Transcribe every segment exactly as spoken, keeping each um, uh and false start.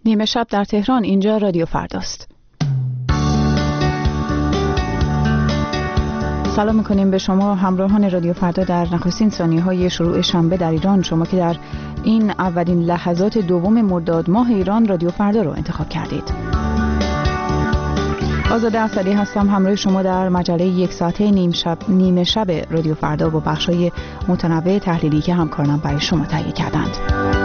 نیمه شب در تهران، اینجا رادیو فرداست. سلام میکنیم به شما همراهان رادیو فردا در نخستین ثانیه‌های شروع شنبه در ایران. شما که در این اولین لحظات دوم مرداد ماه ایران رادیو فردا رو انتخاب کردید. آزاده اصلی هستم، همراه شما در مجله یک ساعته نیم شب نیمه شب رادیو فردا با بخشای متنوع تحلیلی که همکارانم برای شما تهیه کردند.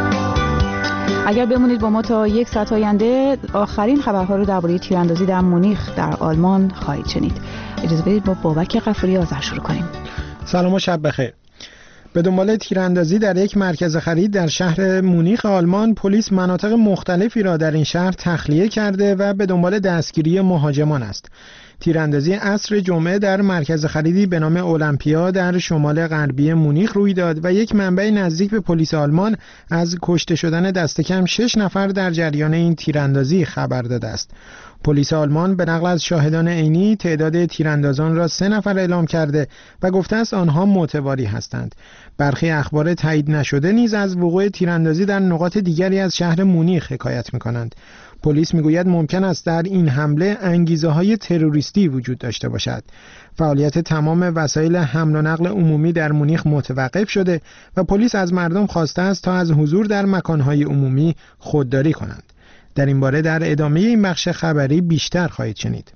اگر بمونید با ما تا یک ساعت آینده، آخرین خبرها رو درباره تیراندازی در مونیخ در آلمان خواهید شنید. اجازه بدید با بابک غفوری آذر شروع کنیم. سلام و شب بخیر. به دنبال تیراندازی در یک مرکز خرید در شهر مونیخ آلمان، پلیس مناطق مختلفی را در این شهر تخلیه کرده و به دنبال دستگیری مهاجمان است. تیراندازی عصر جمعه در مرکز خریدی به نام اولمپیا در شمال غربی مونیخ روی داد و یک منبع نزدیک به پلیس آلمان از کشته شدن دست کم شش نفر در جریان این تیراندازی خبر داده است. پلیس آلمان به نقل از شاهدان عینی تعداد تیراندازان را سه نفر اعلام کرده و گفته است آنها معتباری هستند. برخی اخبار تایید نشده نیز از وقوع تیراندازی در نقاط دیگری از شهر مونیخ حکایت می‌کنند. پلیس میگوید ممکن است در این حمله انگیزه‌های تروریستی وجود داشته باشد. فعالیت تمام وسایل حمل و نقل عمومی در مونیخ متوقف شده و پلیس از مردم خواسته است تا از حضور در مکان‌های عمومی خودداری کنند. در این باره در ادامه این بخش خبری بیشتر خواهید شنید.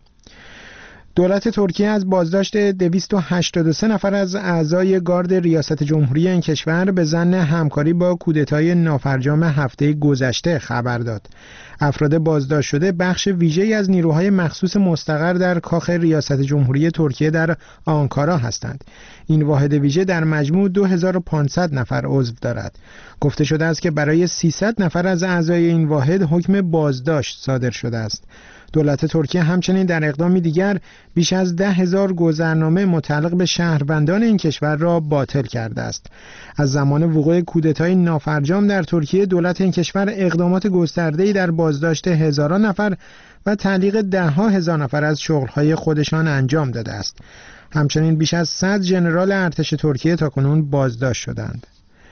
دولت ترکیه از بازداشت دویست و هشتاد و سه نفر از اعضای گارد ریاست جمهوری این کشور به ظن همکاری با کودتای نافرجام هفته گذشته خبر داد. افراد بازداشت شده بخش ویژه‌ای از نیروهای مخصوص مستقر در کاخ ریاست جمهوری ترکیه در آنکارا هستند. این واحد ویژه در مجموع دو هزار و پانصد نفر عضو دارد. گفته شده است که برای سیصد نفر از اعضای این واحد حکم بازداشت صادر شده است. دولت ترکیه همچنین در اقدامی دیگر بیش از ده هزار گذرنامه متعلق به شهروندان این کشور را باطل کرده است. از زمان وقوع کودتای نافرجام در ترکیه، دولت این کشور اقدامات گسترده‌ای در بازداشت هزاران نفر و تعلیق ده ها هزار نفر از شغل‌های خودشان انجام داده است. همچنین بیش از صد ژنرال ارتش ترکیه تاکنون بازداشت شدند.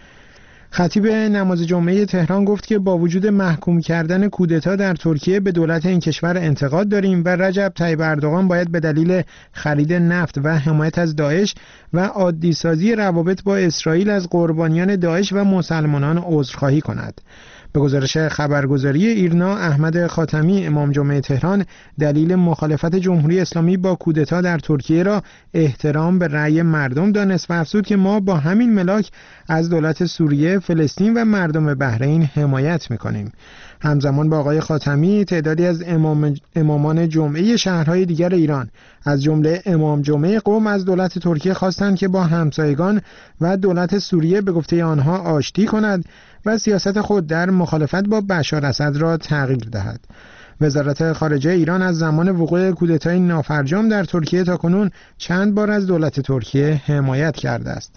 خطیب نماز جمعه تهران گفت که با وجود محکوم کردن کودتا در ترکیه به دولت این کشور انتقاد داریم و رجب طیب اردوغان باید به دلیل خرید نفت و حمایت از داعش و عادی سازی روابط با اسرائیل از قربانیان داعش و مسلمانان عذرخواهی کند. به گزارش خبرگزاری ایرنا، احمد خاتمی امام جمعه تهران دلیل مخالفت جمهوری اسلامی با کودتا در ترکیه را احترام به رأی مردم دانست و افزود که ما با همین ملاک از دولت سوریه، فلسطین و مردم بحرین حمایت می‌کنیم. همزمان با آقای خاتمی تعدادی از امام امامان جمعه شهرهای دیگر ایران از جمله امام جمعه قم از دولت ترکیه خواستند که با همسایگان و دولت سوریه به گفته آنها آشتی کند و سیاست خود در مخالفت با بشار اسد را تغییر دهد. وزارت خارجه ایران از زمان وقوع کودتای نافرجام در ترکیه تاکنون چند بار از دولت ترکیه حمایت کرده است.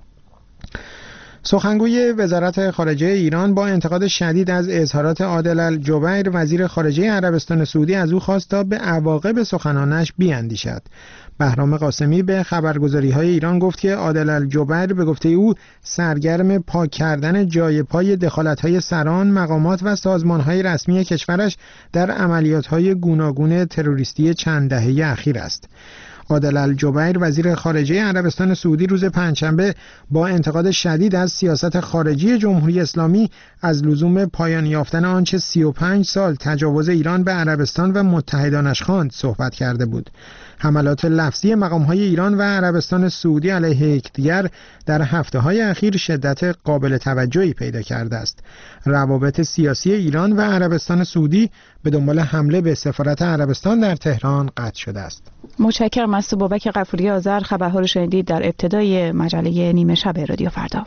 سخنگوی وزارت خارجه ایران با انتقاد شدید از اظهارات عادل الجبیر وزیر خارجه عربستان سعودی از او خواست تا به عواقب سخنانش بیاندیشد. بهرام قاسمی به خبرگزاری‌های ایران گفت که عادل الجبیر به گفته او سرگرم پاک کردن جای پای دخالت‌های سران، مقامات و سازمان‌های رسمی کشورش در عملیات‌های گوناگون تروریستی چند دهه اخیر است. عادل الجبیر وزیر خارجه عربستان سعودی روز پنجشنبه با انتقاد شدید از سیاست خارجی جمهوری اسلامی از لزوم پایان یافتن آنچه سی و پنج سال تجاوز ایران به عربستان و متحدانش خواند صحبت کرده بود. حملات لفظی مقام‌های ایران و عربستان سعودی علیه یکدیگر در هفته‌های اخیر شدت قابل توجهی پیدا کرده است. روابط سیاسی ایران و عربستان سعودی به دنبال حمله به سفارت عربستان در تهران قطع شده است. متشکرم از بابک غفوری آذر. خبرها رو شنیدید در ابتدای مجله نیمه شب رادیو فردا.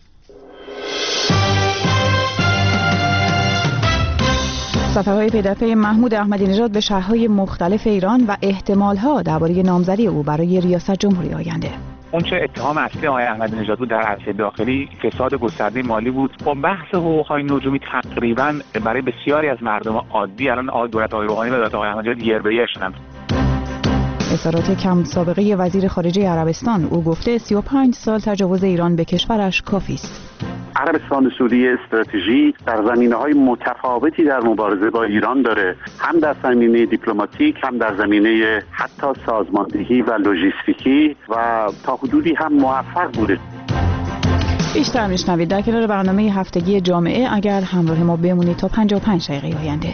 سفرهای پی در پی محمود احمدی نژاد به شهرهای مختلف ایران و احتمالها درباره نامزدی او برای ریاست جمهوری آینده. اون چه اتهام اصلی آقای احمدی نژاد بود در عرصه داخلی فساد گسترده مالی بود. با بحث حقوق‌های نجومی تقریبا برای بسیاری از مردم عادی الان آقای دولت آقای روحانی و دولت آقای احمدی نژاد یر به یر شدند. اظهارات کم سابقه وزیر خارجه عربستان، او گفته سی و پنج سال تجاوز ایران به کشورش کافی است. عربستان سعودی استراتژی در زمینه‌های متفاوتی در مبارزه با ایران داره، هم در زمینه دیپلماتیک، هم در زمینه حتی سازماندهی و لوجستیکی و تا حدودی هم موفق بوده. بیشتر میشنوید در کنار برنامه هفتگی جامعه اگر همراه ما بمونید تا پنجاه و پنج دقیقه آینده.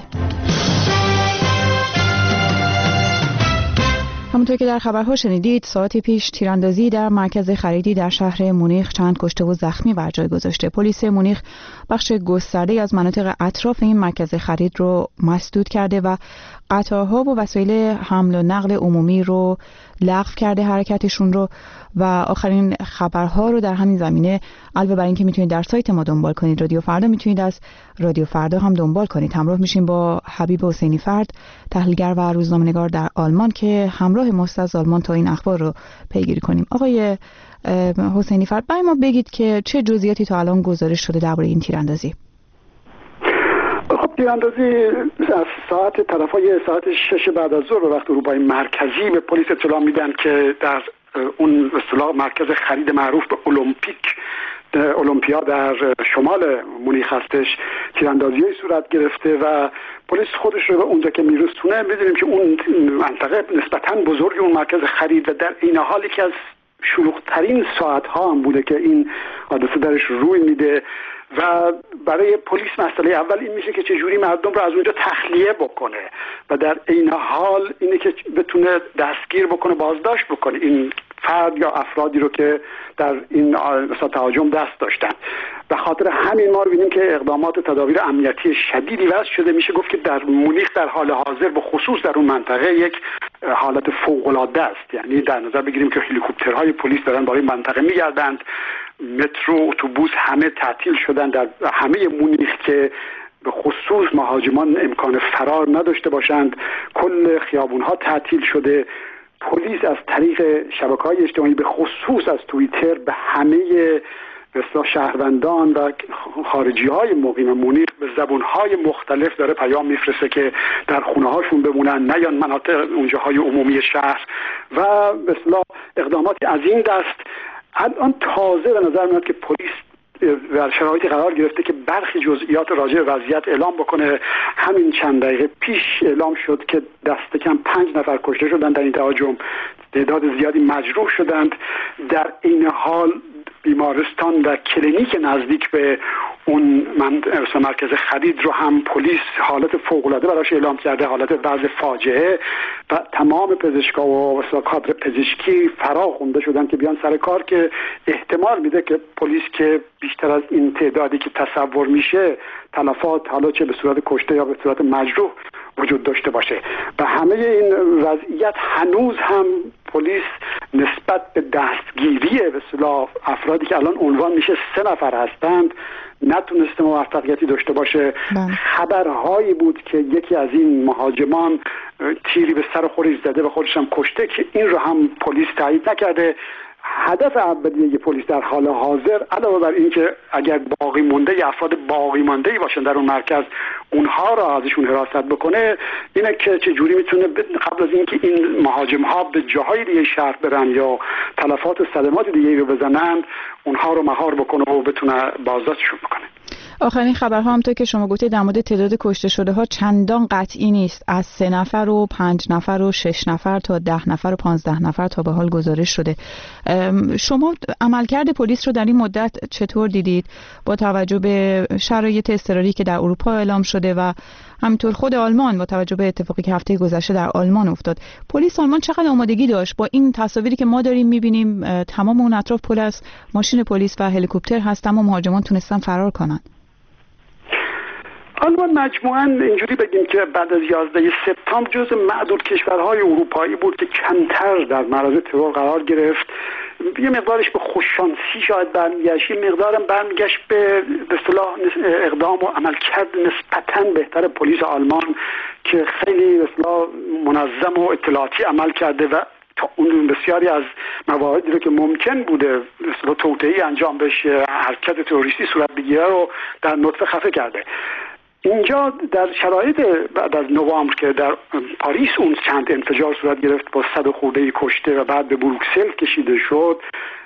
همونطور که در خبرها شنیدید، ساعتی پیش تیراندازی در مرکز خریدی در شهر مونیخ چند کشته و زخمی بر جای گذاشته. پلیس مونیخ بخش گسترده از مناطق اطراف این مرکز خرید رو مسدود کرده و قطارها و وسایل حمل و نقل عمومی رو لغو کرده حرکتشون رو. و آخرین خبرها رو در همین زمینه علاوه بر اینکه میتونید در سایت ما دنبال کنید، رادیو فردا، میتونید از رادیو فردا هم دنبال کنید. همراه میشیم با حبیب حسینی فرد، تحلیلگر و روزنامه‌نگار در آلمان که همراه ماست از آلمان تا این اخبار رو پیگیری کنیم. آقای حسینی فرد، برای ما بگید که چه جزئیاتی تا الان گزارش شده درباره این تیراندازی؟ خب تیراندازی از ساعت طرفای ساعت شش بعد از ظهر به وقت اروپای مرکزی به پلیس اطلاع میدن که در اون اصطلاح مرکز خرید معروف به المپیک المپیا در شمال مونیخ هستش تیراندازی صورت گرفته و پلیس خودش رو به اونجا که میرسونه می‌دونیم که اون منطقه نسبتاً بزرگ اون مرکز خرید و در این حالی که از شلوغ‌ترین ساعت‌ها هم بوده که این حادثه درش روی میده و برای پلیس مسئله اول این میشه که چجوری مردم رو از اونجا تخلیه بکنه و در این حال اینه که بتونه دستگیر بکنه، بازداشت بکنه این فرد یا افرادی رو که در این مثلا تهاجم دست داشتن. به خاطر همین ما ببینیم که اقدامات تدابیر امنیتی شدیدی وضع شده. میشه گفت که در مونیخ در حال حاضر به خصوص در اون منطقه یک حالت فوق‌العاده است. یعنی در نظر بگیریم که هلیکوپترهای پلیس دارن برای منطقه میگردند، مترو، اتوبوس همه تعطیل شدن در همه مونیخ که به خصوص مهاجمان امکان فرار نداشته باشند. کل خیابون‌ها تعطیل شده. پلیس از طریق شبکه‌های اجتماعی به خصوص از توییتر به همه مثلا شهروندان و خارجی‌های مقیم مونیخ به زبان‌های مختلف داره پیام میفرسته که در خونه‌هاشون بمونن، نیان مناطق اونجاهای عمومی شهر و مثلا اقداماتی از این دست. الان تازه به نظر میاد که پلیس در شرایطی قرار گرفته که برخی جزئیات راجع به وضعیت اعلام بکنه. همین چند دقیقه پیش اعلام شد که دست کم پنج نفر کشته شدند در این تهاجم، تعداد زیادی مجروح شدند. در این حال بیمارستان و کلینیک نزدیک به اون مرکز خرید رو هم پلیس حالت فوق‌العاده براش اعلام کرده، حالت وضع فاجعه، و تمام پزشکا و کادر پزشکی فرا خونده شدن که بیان سر کار که احتمال میده که پلیس که بیشتر از این تعدادی که تصور میشه تلفات حالا چه به صورت کشته یا به صورت مجروح وجود داشته باشه. و همه این وضعیت هنوز هم پلیس نسبت به دستگیری به اصطلاح افرادی که الان عنوان میشه سه نفر هستند نتونسته موفقیتی داشته باشه. بله. خبرهایی بود که یکی از این مهاجمان تیری به سر خودش زده و خودش هم کشته که این رو هم پلیس تایید نکرده. هدف اولیه پلیس در حال حاضر علاوه بر این که اگر باقی مونده یا افراد باقی مانده باشن در اون مرکز اونها را ازشون حراست بکنه اینه که چجوری میتونه قبل از اینکه این مهاجم ها به جاهای دیگه شهر برن یا تلفات و صدمات دیگه رو بزنن اونها رو مهار بکنه و بتونه بازداشتشون بکنه. آخرین خبرها همونطور که شما گفتید در مورد تعداد کشته شده ها چندان قطعی نیست. از سه نفر و پنج نفر و شش نفر تا ده نفر و پانزده نفر تا به حال گزارش شده. شما عملکرد پلیس رو در این مدت چطور دیدید با توجه به شرایط اضطراری که در اروپا اعلام شده و همینطور خود آلمان با توجه به اتفاقی که هفته گذشته در آلمان افتاد؟ پلیس آلمان چقدر آمادگی داشت با این تصاویری که ما داریم می‌بینیم تمام اون اطراف پلیس، ماشین پلیس و هلیکوپتر هست اما مهاجمان تونستن فرار کنن؟ آلمان مجموعاً اینجوری بگیم که بعد از یازده سپتامبر جز معدود کشورهای اروپایی بود که کمتر در معرض ترور قرار گرفت. یه مقدارش به خوششانسی شاید برمیگشت، یه مقدارم برمیگشت به به اصطلاح اقدام و عملکرد نسبتاً بهتر پلیس آلمان که خیلی به اصطلاح منظم و اطلاعاتی عمل کرده و تا اون بسیاری از مواردی رو که ممکن بوده به اصطلاح توطئه‌ای انجام بشه، حرکت تروریستی صورت بگیره رو در نطفه خفه کرده. اینجا در شرایط بعد از نوامبر که در پاریس اون چند انفجار صورت گرفت با صد خورده کشته و بعد به بروکسل کشیده شد،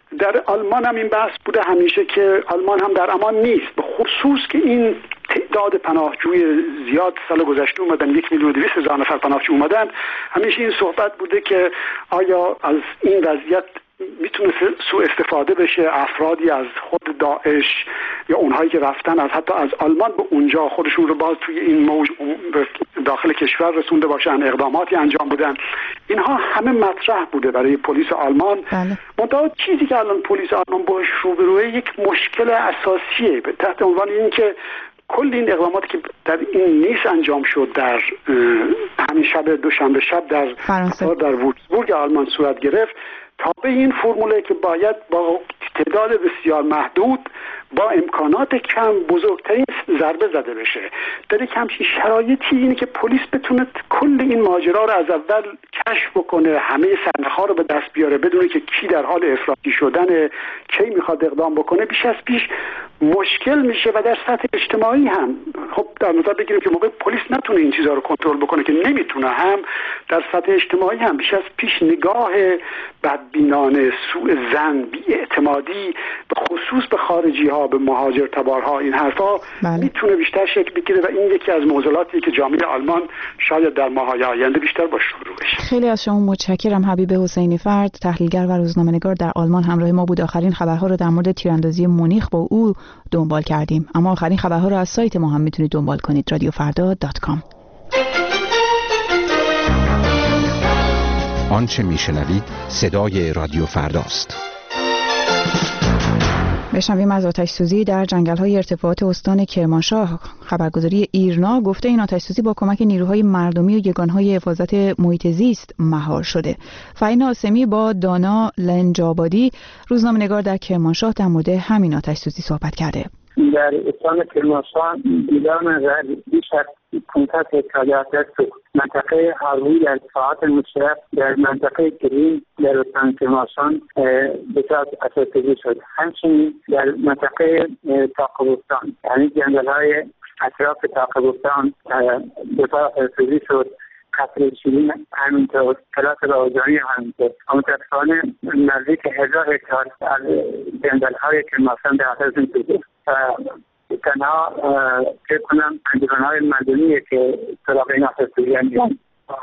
در آلمان هم این بحث بوده همیشه که آلمان هم در امان نیست، به خصوص که این تعداد پناهجوی زیاد سال گذشته اومدن، یک میلیون و دویست هزار نفر پناهجو اومدن. همیشه این صحبت بوده که آیا از این وضعیت میتونه سوء استفاده بشه، افرادی از خود داعش یا اونهایی که رفتن از حتی از آلمان به اونجا خودشون رو باز توی این موج داخل کشور رسونده باشن، اقداماتی انجام بدن. اینها همه مطرح بوده برای پلیس آلمان. بله. منتها چیزی که الان پلیس آلمان باش روبروه یک مشکل اساسیه تحت عنوان این که کل این اقداماتی که در این نیس انجام شد، در همین شب دوشنبه شب در فرانسه در وولفسبورگ آلمان صورت گرفت، تابع این فرموله که باید با تعداد بسیار محدود با امکانات کم بزرگترین ضربه زده بشه. در یک همچین شرایطی اینه که پلیس بتونه کل این ماجرا رو از اول کشف بکنه، همه سرنخ‌ها رو به دست بیاره، بدونه که کی در حال افراطی شدن، کی میخواد اقدام بکنه. بیش از پیش مشکل میشه و در سطح اجتماعی هم خب در نظر بگیریم که موقع پلیس نتونه این چیزها رو کنترل بکنه که نمیتونه، هم در سطح اجتماعی هم بیش از پیش نگاه بدبینانه، سوء ظن، بی‌اعتمادی به خصوص به خارجی ها، به مهاجر تبارها، این حرفا بله. میتونه بیشتر شکل بگیره و این یکی از موضوعاتی که جامعه آلمان شاید در ماه‌های آینده بیشتر باش شروع بشه. خیلی از شما متشکرم. حبیب حسینی فرد، تحلیلگر و روزنامه‌نگار در آلمان همراه ما بود. آخرین خبرها رو در مورد تیراندازی مونیخ با او دنبال کردیم، اما آخرین خبرها رو از سایت ما هم میتونید دنبال کنید، رادیو فردا دات کام. آنچه میشنوید صدای رادیو فرداست. بشنویم از آتش سوزی در جنگل‌های ارتفاعات استان کرمانشاه. خبرگزاری ایرنا گفته این آتش سوزی با کمک نیروهای مردمی و یگانهای حفاظت محیط زیست مهار شده. فهیم آسمی با دانا لنجابادی، روزنامه‌نگار در کرمانشاه، در مورد همین آتش سوزی صحبت کرده. در استان کرمانشاه دیدن رد بیش از پانصد هکتار در منطقه هاروی در ارتفاعات مشترک در منطقه گرین در استان کرمانشاه به طور اساسی شد. همچنین در منطقه تاقبستان، یعنی جنگل‌های اطراف تاقبستان به طور اساسی شد. قطر شیرین همینطور، کلاس راهجانی همینطور. متاسفانه نزدیک هزار هکتار از جنگل‌های کرمانشاه در اثر این شده. تنها فکر کنم انجمن‌های مردمیه که سراغ این آتش‌سوزی انجام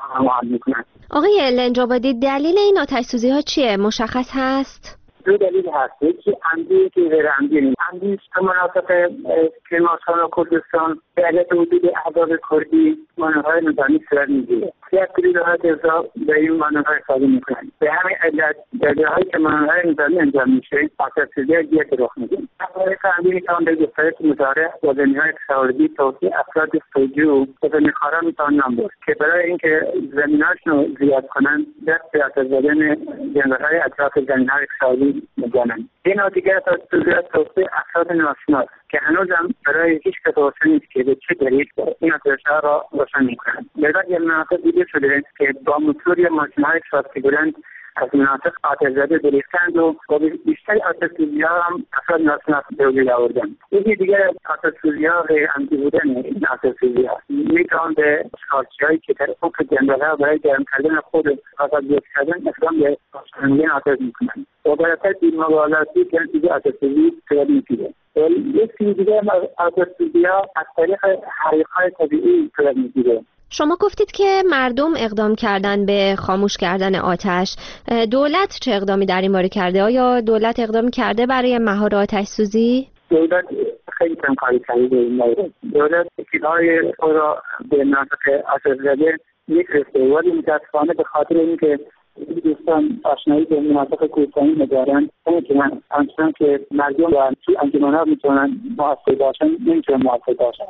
میکنن. آقای لنجابادی، دلیل این آتش‌سوزی‌ها چیه؟ مشخص هست؟ دو دلیل هست. یکی عمدی، یکی غیر عمدی. عمدی است که مناطق کرمانشاه و کردستان به علت وجود احزاب کردی مانورهای نظامی صورت میگیره. یک گروه‌های ارضا به این مانورهای استفاده میکنن. به همین علت در جاهایی که مانورهای نظامی انجام میشه آتش‌سوزی دیگه رخ میده. برای عمدی میتوان به گسترش مزارع و زمین‌های کشاورزی توسعه افراد سوجو و زمین‌خواران میتوان نام برد که برای اینکه زمیناشون رو زیاد کنن دست به آتش زدن جنگل‌های اطراف زمین‌های کشاورزی می‌کنن. این دیگر توسعه توسعه افراد ناشناس که هنوزم برای هیچ کس روشن نیست که به چه دلیل این آتش‌ها را روشن می‌کنند. در بعضی مناطق دیده شده که با موتور یا ماشین‌های شاسی بلند از مناطق آتش زده بریختند و با بیشتر آتش‌سوزی‌ها هم افراد ناشناس به وجود آوردند. یکی دیگر آتش‌سوزی‌ها غیر عمدی بودن این آتش‌سوزی‌ها می‌توان به اشغالچی‌هایی که در افق جنگل‌ها برای گرم کردن خود آتش‌زده کردن اقدام به روشنی آتش می‌کنند و برای بی‌مبالاتی که دیگه آتش‌سوزی صورت می‌گیرد. یکی دیگر آتش‌سوزی‌ها از طریق حریق‌های طبیعی صورت می‌گیرد. شما گفتید که مردم اقدام کردن به خاموش کردن آتش. دولت چه اقدامی در این باره کرده؟ آیا دولت اقدام کرده برای مهار آتش سوزی؟ دولت خیلی کم کاری کرده این مورد. دولت تیم‌های خود را به مناطق آتش زده می‌فرسته، ولی متأسفانه به خاطر اینکه دوستان آشنایی به مناطق کوهستانی ندارن، نمی‌تونن آنچنان که مردم و انجمن‌ها می‌تونن موثر باشن، نمی‌تونن موثر باشن.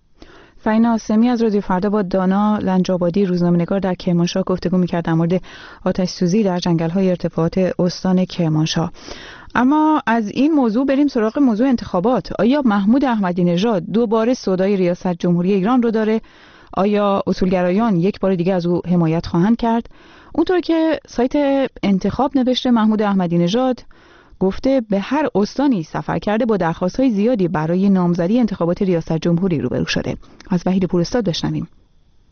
فهیم آسمی از رادیو فردا با دانا لنجابادی، روزنامه‌نگار در کرمانشاه، گفتگو می‌کرد در مورد آتش‌سوزی در جنگل‌های ارتفاعات استان کرمانشاه. اما از این موضوع بریم سراغ موضوع انتخابات. آیا محمود احمدی نژاد دوباره سودای ریاست جمهوری ایران رو داره؟ آیا اصولگرایان یک بار دیگه از او حمایت خواهند کرد؟ اونطور که سایت انتخاب نوشته، محمود احمدی نژاد گفته به هر استانی سفر کرده، با درخواست‌های زیادی برای نامزدی انتخابات ریاست جمهوری روبرو شده. از وحید پورستاد بشنویم.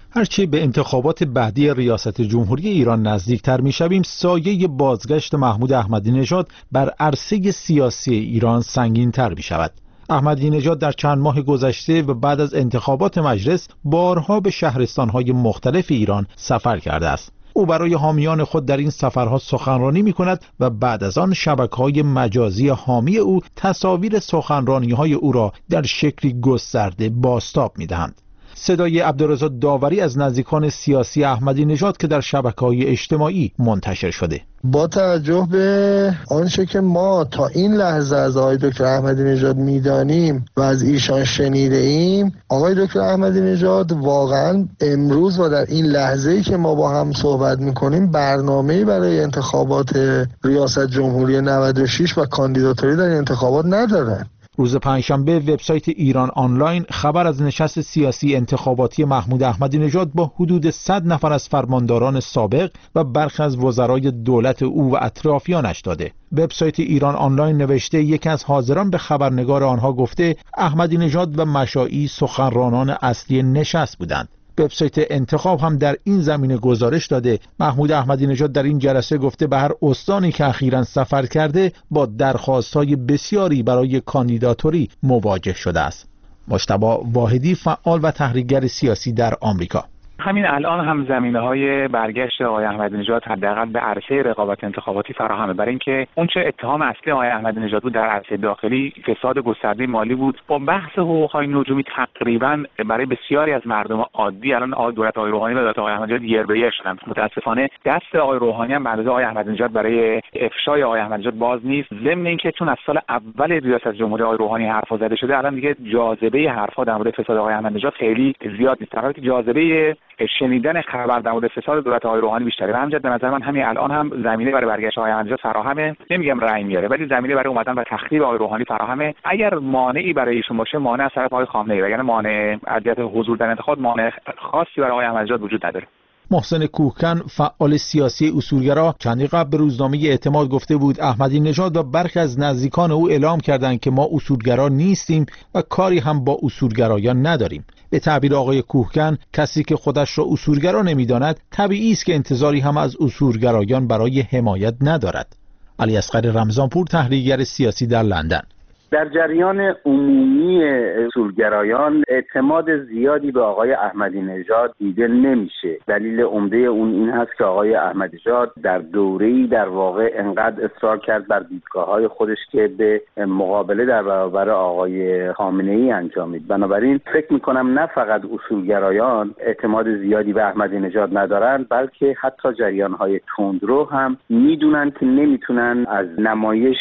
هرچی به انتخابات بعدی ریاست جمهوری ایران نزدیکتر می‌شویم، سایه بازگشت محمود احمدی نژاد بر عرصه سیاسی ایران سنگین‌تر می‌شود. احمدی نژاد در چند ماه گذشته و بعد از انتخابات مجلس بارها به شهرستان‌های مختلف ایران سفر کرده است. او برای حامیان خود در این سفرها سخنرانی می‌کند و بعد از آن شبکه‌های مجازی حامی او تصاویر سخنرانی‌های او را در شکلی گسترده بازتاب می‌دهند. صدای عبدالرضا داوری از نزدیکان سیاسی احمدی نژاد که در شبکه‌های اجتماعی منتشر شده. با توجه به آنچه که ما تا این لحظه از آقای دکتر احمدی نژاد میدانیم و از ایشان شنیده ایم، آقای دکتر احمدی نژاد واقعا امروز و در این لحظه‌ای که ما با هم صحبت میکنیم برنامه‌ای برای انتخابات ریاست جمهوری نود و شش و کاندیداتوری در این انتخابات ندارن. روز پنجشنبه وبسایت ایران آنلاین خبر از نشست سیاسی انتخاباتی محمود احمدی نژاد با حدود صد نفر از فرمانداران سابق و برخی از وزرای دولت او و اطرافیانش داده. وبسایت ایران آنلاین نوشته یکی از حاضران به خبرنگار آنها گفته احمدی نژاد و مشائی سخنرانان اصلی نشست بودند. وبسایت انتخاب هم در این زمینه گزارش داده محمود احمدی نژاد در این جلسه گفته به هر استانی که اخیراً سفر کرده با درخواست‌های بسیاری برای کاندیداتوری مواجه شده است. مجتبی واحدی، فعال و تحریکگر سیاسی در آمریکا: همین الان هم زمینه‌های برگشت آقای احمدی نژاد حداقل به عرصه رقابت انتخاباتی فراهمه، برای اینکه اون چه اتهام اصلی آقای احمدی نژاد بود در عرصه داخلی فساد گسترده مالی بود، با بحث حقوق‌های نجومی تقریبا برای بسیاری از مردم عادی الان آقای دولت آقای روحانی و دولت آقای احمدی نژاد یربیه شدن. متاسفانه دست آقای روحانی هم به اندازه آقای احمدی نژاد برای افشای آقای احمدی نژاد باز نیست. ضمن اینکه چون از سال اول ریاست جمهوری آقای روحانی حرفا زده شده، الان دیگه جاذبه حرفا در مورد فساد آقای احمدی نژاد خیلی زیاد نیست، در حالی که جاذبه شنیدن خبر در مورد فساد دولت آقای روحانی بیشتره. همینجا به نظر من همین الان هم زمینه برای برگشت آقای احمدی نژاد فراهمه، نمیگم رأی میاره، ولی زمینه برای اومدن و تخریب آقای روحانی فراهمه. اگر مانعی برای ایشون باشه، مانع از طرف آقای خامنه‌ای، وگرنه مانع عدالت حضور در انتخابات مانع خاصی برای آقای احمدی نژاد وجود نداره. محسن کوهکن، فعال سیاسی اصولگرا، چندی قبل به روزنامه اعتماد گفته بود احمدی نژاد و برخی از نزدیکان او اعلام کردند که ما اصولگرا نیستیم و کاری هم با اصولگرایان نداریم. به تعبیر آقای کوهکن، کسی که خودش را اصولگرا نمی‌داند طبیعی است که انتظاری هم از اصولگرایان برای حمایت ندارد. علی اصغر رمضانپور، تحلیلگر سیاسی در لندن: در جریان عمومی اصولگرایان اعتماد زیادی به آقای احمدی نژاد دیده نمیشه. دلیل عمده اون این هست که آقای احمدی نژاد در دوره‌ای در واقع انقدر اصرار کرد بر دیدگاه‌های خودش که به مقابله در برابر آقای خامنه‌ای انجامید. بنابراین فکر می‌کنم نه فقط اصولگرایان اعتماد زیادی به احمدی نژاد ندارن، بلکه حتی جریان‌های تندرو هم میدونن که نمیتونن از نمایش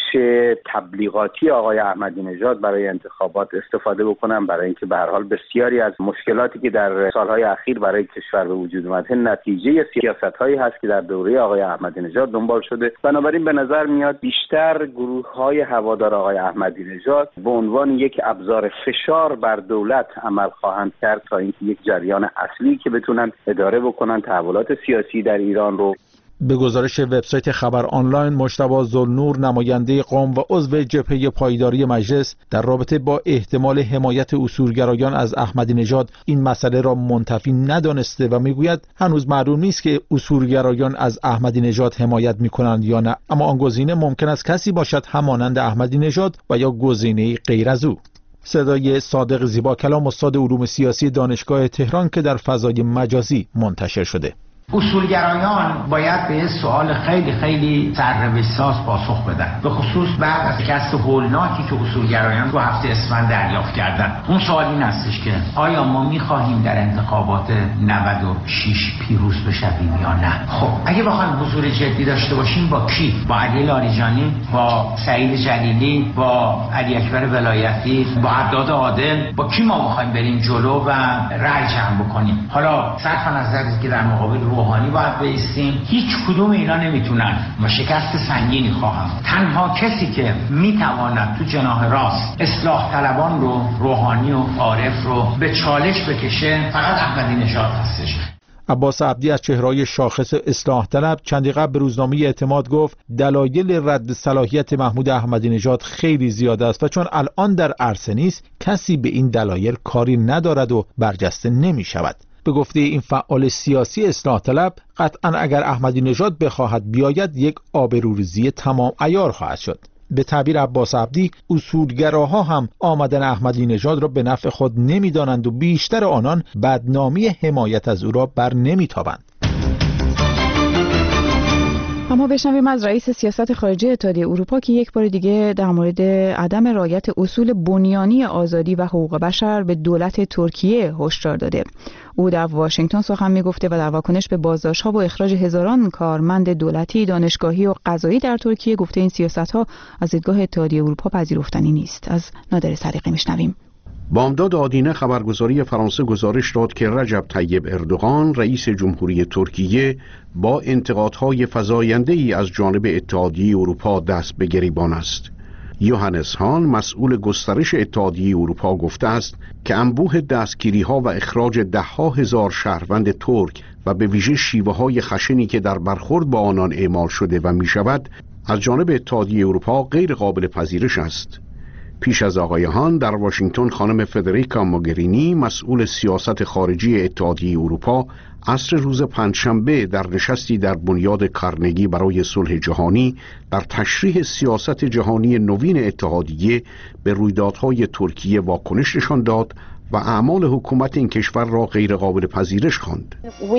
تبلیغاتی آقای احمدی نژاد برای انتخابات استفاده بکنن، برای اینکه به هر حال بسیاری از مشکلاتی که در سالهای اخیر برای کشور به وجود اومده نتیجه سیاست‌هایی هست که در دوره آقای احمدی نژاد دنبال شده. بنابراین به نظر میاد بیشتر گروه‌های هوادار آقای احمدی نژاد به عنوان یک ابزار فشار بر دولت عمل خواهند کرد تا اینکه یک جریان اصلی که بتونن اداره بکنن تحولات سیاسی در ایران رو. به گزارش وبسایت خبر آنلاین، مجتبی ذوالنور، نماینده قوم و عضو جبهه پایداری مجلس، در رابطه با احتمال حمایت اصولگرایان از احمدی نژاد این مسئله را منتفی ندانسته و میگوید هنوز معلوم نیست که اصولگرایان از احمدی نژاد حمایت میکنند یا نه، اما آن گزینه ممکن است کسی باشد همانند احمدی نژاد و یا گزینه غیر از او. صدای صادق زیباکلام، استاد علوم سیاسی دانشگاه تهران که در فضای مجازی منتشر شده: اصولگرایان باید به سوال خیلی خیلی سرنوشت‌ساز پاسخ بدن، به خصوص بعد از شکست هولناکی که اصولگرایان تو هفته اسفند دریافت کردن. اون سوال این هستش که آیا ما می‌خواهیم در انتخابات نود و شش پیروز بشویم یا نه؟ خب اگه بخوایم حضور جدی داشته باشیم با کی؟ با علی لاریجانی، با سعید جلیلی، با علی اکبر ولایتی، با عداد عادل، با کی ما می‌خوایم بریم جلو و رأی جمع بکنیم؟ حالا صرف نظر از که در مقابل روحانی باید بایستیم، هیچ کدوم اینا نمیتونن و شکست سنگینی خواهم. تنها کسی که میتواند تو جناح راست اصلاح طلبان رو، روحانی و عارف رو به چالش بکشه فقط احمدی نژاد هستش. عباس عبدی از چهره‌های شاخص اصلاح طلب چندی قبل به روزنامه اعتماد گفت دلایل رد صلاحیت محمود احمدی نژاد خیلی زیاد است و چون الان در عرصه نیست کسی به این دلایل کاری ندارد و برجسته نمی شود. به گفته این فعال سیاسی اصلاح طلب قطعاً اگر احمدی نژاد بخواهد بیاید یک آبروریزی تمام عیار خواهد شد. به تعبیر عباس عبدی، اصولگراها هم آمدن احمدی نژاد را به نفع خود نمی‌دانند و بیشتر آنان بدنامی حمایت از او را بر نمی‌تابند. اما بشنویم از رئیس سیاست خارجی اتحادیه اروپا که یک بار دیگه در مورد عدم رعایت اصول بنیانی آزادی و حقوق بشر به دولت ترکیه هشدار داده. او در واشنگتن سخن می‌گفته و در واکنش به بازداشت‌ها و اخراج هزاران کارمند دولتی، دانشگاهی و قضایی در ترکیه گفته این سیاست‌ها از دیدگاه اتحادیه اروپا پذیرفتنی نیست. از نادر صدیقی میشنویم. بامداد آدینه خبرگزاری فرانسه گزارش داد که رجب طیب اردوغان رئیس جمهوری ترکیه با انتقادهای فزاینده‌ای از جانب اتحادیه اروپا دست به گریبان است. یوهانس هان مسئول گسترش اتحادیه اروپا گفته است که انبوه دستگیری‌ها و اخراج ده‌ها هزار شهروند ترک و به ویژه شیوه‌های خشنی که در برخورد با آنان اعمال شده و می‌شود از جانب اتحادیه اروپا غیر قابل پذیرش است. پیش از آقای هان در واشنگتن خانم فدریکا موگرینی مسئول سیاست خارجی اتحادیه اروپا عصر روز پنجشنبه در نشستی در بنیاد کارنگی برای صلح جهانی در تشریح سیاست جهانی نوین اتحادیه به رویدادهای ترکیه واکنش نشان داد و اعمال حکومت این کشور را غیر قابل پذیرش خواند.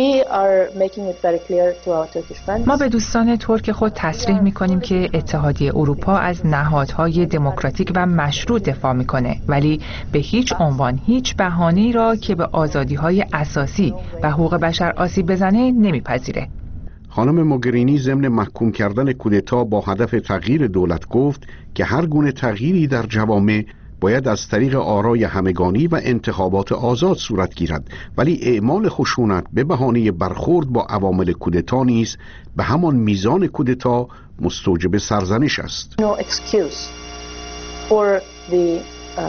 ما به دوستان ترک خود تصریح می‌کنیم که اتحادیه اروپا از نهادهای دموکراتیک و مشروع دفاع می‌کنه، ولی به هیچ عنوان هیچ بهانه‌ای را که به آزادی‌های اساسی و حقوق بشر آسیب بزنه نمی‌پذیره. خانم موگرینی ضمن محکوم کردن کودتا با هدف تغییر دولت گفت که هر گونه تغییری در جوامع باید از طریق آرای همگانی و انتخابات آزاد صورت گیرد، ولی اعمال خشونت به بهانه برخورد با عوامل کودتا نیز به همان میزان کودتا مستوجب سرزنش است. No excuse for the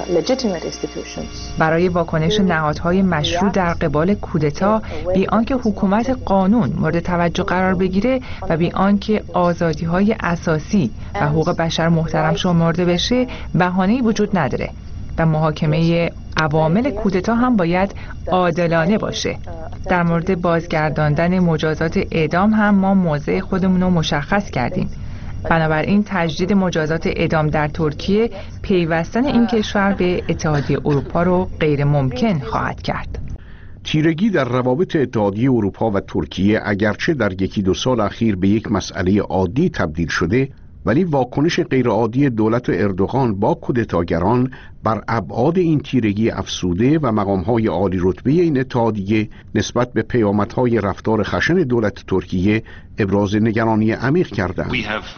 برای واکنش نهادهای مشروع در قبال کودتا بی آنکه حکومت قانون مورد توجه قرار بگیره و بی آنکه آزادی‌های اساسی و حقوق بشر محترم شمرده بشه بهانه‌ای وجود نداره و محاکمه عوامل کودتا هم باید عادلانه باشه. در مورد بازگرداندن مجازات اعدام هم ما موضع خودمون رو مشخص کردیم. بنابراین تجدید مجازات اعدام در ترکیه پیوستن این کشور به اتحادیه اروپا رو غیر ممکن خواهد کرد. تیرگی در روابط اتحادیه اروپا و ترکیه اگرچه در یکی دو سال اخیر به یک مسئله عادی تبدیل شده، ولی واکنش غیرعادی دولت اردوغان با کودتاگران بر ابعاد این تیرگی افسوده و مقام‌های عالی رتبه این اتحادیه نسبت به پیامدهای رفتار خشن دولت ترکیه ابراز نگرانی عمیق کردند.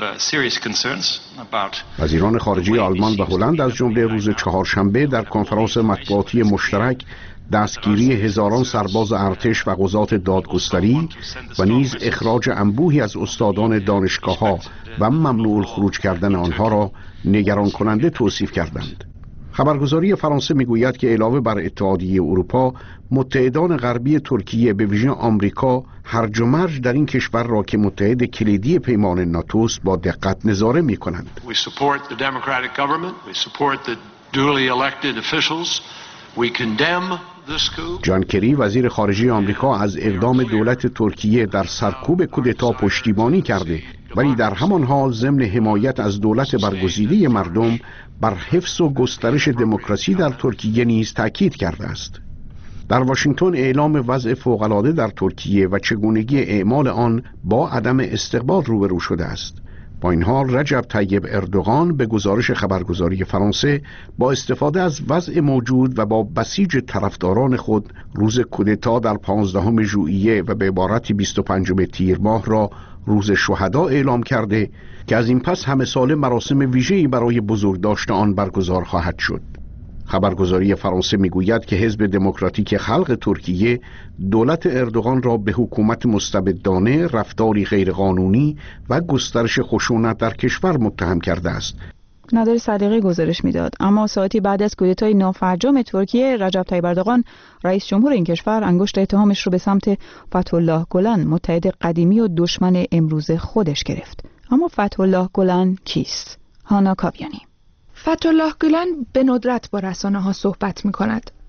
وزیران خارجه آلمان و هلند از جمله روز چهارشنبه در کنفرانس مطبوعاتی مشترک دستگیری هزاران سرباز ارتش و قضات دادگستری و نیز اخراج انبوهی از استادان دانشگاه‌ها و ممنوع الخروج کردن آنها را نگران کننده توصیف کردند. خبرگزاری فرانسه میگوید که علاوه بر اتحادیه اروپا، متحدان غربی ترکیه به ویژه آمریکا هرج و مرج در این کشور را که متحد کلیدی پیمان ناتوست با دقت نظاره می‌کنند. جان کری وزیر خارجه آمریکا از اقدام دولت ترکیه در سرکوب کودتا پشتیبانی کرده، ولی در همان حال ضمن حمایت از دولت برگزیده مردم بر حفظ و گسترش دموکراسی در ترکیه نیز تاکید کرده است. در واشنگتن اعلام وضع فوق‌العاده در ترکیه و چگونگی اعمال آن با عدم استقبال روبرو شده است. با این حال رجب طیب اردوغان به گزارش خبرگزاری فرانسه با استفاده از وضع موجود و با بسیج طرفداران خود روز کودتا در پانزدهم ژوئیه و به عبارت بیست و پنجم تیر ماه را روز شهدا اعلام کرده که از این پس همه ساله مراسم ویژه‌ای برای بزرگداشت آن برگزار خواهد شد. خبرگزاری فرانسه میگوید که حزب دموکراتیک خلق ترکیه دولت اردوغان را به حکومت مستبدانه، رفتاری غیرقانونی و گسترش خشونت در کشور متهم کرده است. نادر صدیقی گزارش میداد. اما ساعتی بعد از کودتای نافرجام ترکیه، رجب طیب اردوغان رئیس جمهور این کشور انگشت اتهامش رو به سمت فتح‌الله گلن، متحد قدیمی و دشمن امروز خودش گرفت. اما فتح‌الله گلن کیست؟ هانا کاویانی. فتح‌الله گلن به ندرت با رسانه ها صحبت می کند.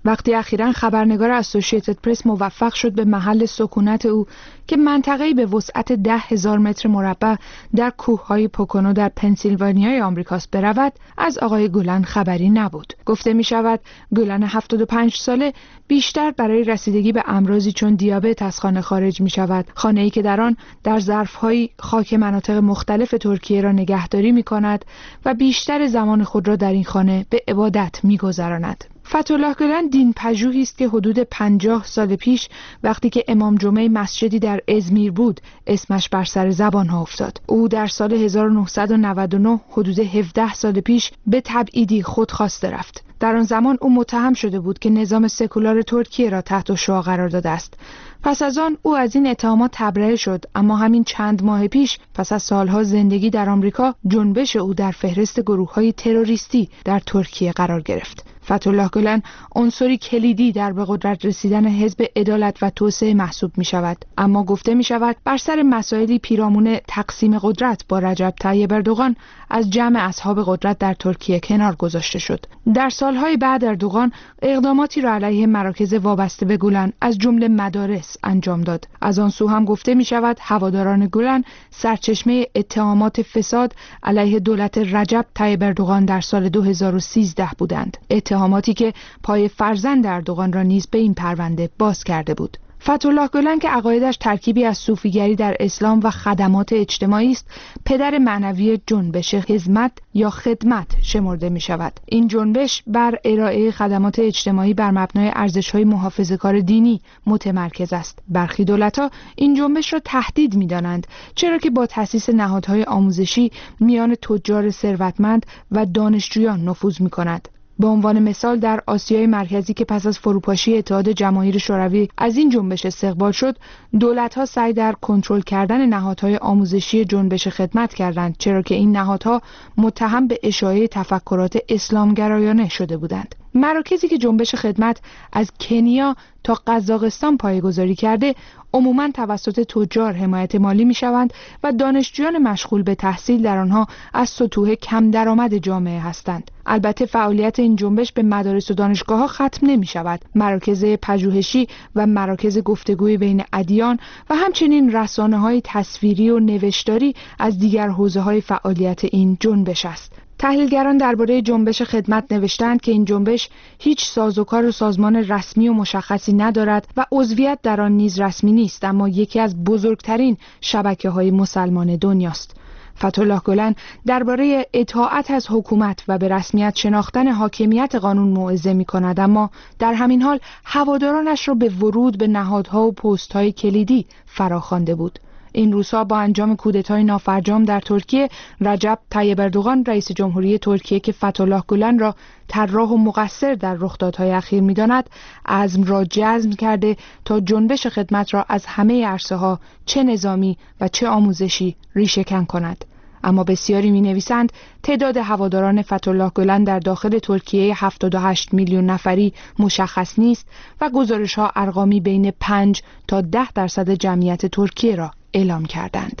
وقتی اخیراً خبرنگار اسوسییتد پرس موفق شد به محل سکونت او که منطقه‌ای به وسعت ده هزار متر مربع در کوههای پوکونو در پنسیلوانیای آمریکاست برود، از آقای گولن خبری نبود. گفته می شود گولن هفتاد و پنج ساله بیشتر برای رسیدگی به امراضی چون دیابت از خانه خارج می شود. خانه‌ای که در آن در ظرف‌های خاک مناطق مختلف ترکیه را نگهداری می کند و بیشتر زمان خود را در این خانه به عبادت می گذراند. فتح‌الله گولن دین پژوهی است که حدود پنجاه سال پیش وقتی که امام جمعه مسجدی در ازمیر بود اسمش بر سر زبان‌ها افتاد. او در سال هزار و نهصد و نود و نه حدود هفده سال پیش به تبعیدی خودخواسته رفت. در آن زمان او متهم شده بود که نظام سکولار ترکیه را تحت شعاع قرار داده است. پس از آن او از این اتهامات تبرئه شد، اما همین چند ماه پیش پس از سالها زندگی در آمریکا جنبش او در فهرست گروه‌های تروریستی در ترکیه قرار گرفت. فتح‌الله گولن عنصری کلیدی در به قدرت رسیدن حزب عدالت و توسعه محسوب می شود، اما گفته می شود بر سر مسائلی پیرامون تقسیم قدرت با رجب طیب اردوغان از جمع اصحاب قدرت در ترکیه کنار گذاشته شد. در سالهای بعد اردوغان اقداماتی را علیه مراکز وابسته به گولن از جمله مدارس انجام داد. از آن سو هم گفته می شود هواداران گولن سرچشمه اتهامات فساد علیه دولت رجب طیب اردوغان در سال دو هزار و سیزده بودند. اتهاماتی که پای فرزند اردوغان را نیز به این پرونده باز کرده بود. فتح‌الله گولن که عقایدش ترکیبی از صوفیگری در اسلام و خدمات اجتماعی است، پدر معنوی جنبش حزمت یا خدمت شمرده می شود. این جنبش بر ارائه خدمات اجتماعی بر مبنای ارزش‌های محافظه‌کار دینی متمرکز است. برخی دولت‌ها این جنبش را تهدید می‌دانند، چرا که با تأسیس نهادهای آموزشی میان تجار ثروتمند و دانشجویان نفوذ می‌کند. به عنوان مثال در آسیای مرکزی که پس از فروپاشی اتحاد جماهیر شوروی از این جنبش استقبال شد، دولت‌ها سعی در کنترل کردن نهادهای آموزشی جنبش خدمت کردند، چرا که این نهادها متهم به اشاعه تفکرات اسلامگرایانه شده بودند. مراکزی که جنبش خدمت از کنیا تا قزاقستان پایه‌گذاری کرده، عموماً توسط تجار حمایت مالی می‌شوند و دانشجویان مشغول به تحصیل در آنها از سطوح کم درآمد جامعه هستند. البته فعالیت این جنبش به مدارس و دانشگاه‌ها ختم نمی‌شود. مراکز پژوهشی و مراکز گفتگوی بین ادیان و همچنین رسانه‌های تصویری و نوشتاری از دیگر حوزه‌های فعالیت این جنبش است. تحلیلگران درباره جنبش خدمت نوشتند که این جنبش هیچ سازوکار و سازمان رسمی و مشخصی ندارد و عضویت در آن نیز رسمی نیست، اما یکی از بزرگترین شبکه‌های مسلمان دنیاست. فتح‌الله گولن درباره اطاعت از حکومت و به رسمیت شناختن حاکمیت قانون موعظه می‌کند، اما در همین حال هوادارانش را به ورود به نهادها و پست‌های کلیدی فراخوانده بود. این روزها با انجام کودتای نافرجام در ترکیه، رجب طیب اردوغان رئیس جمهوری ترکیه که فتح‌الله گولن را طراح و مقصر در رخدادهای اخیر می‌داند، عزم را جزم کرده تا جنبش خدمت را از همه عرصه‌ها چه نظامی و چه آموزشی ریشه‌کن کند. اما بسیاری می‌نویسند تعداد هواداران فتح‌الله گولن در داخل ترکیه هفتاد و هشت میلیون نفری مشخص نیست و گزارش‌ها ارقامی بین پنج تا ده درصد جمعیت ترکیه را اعلام کردند.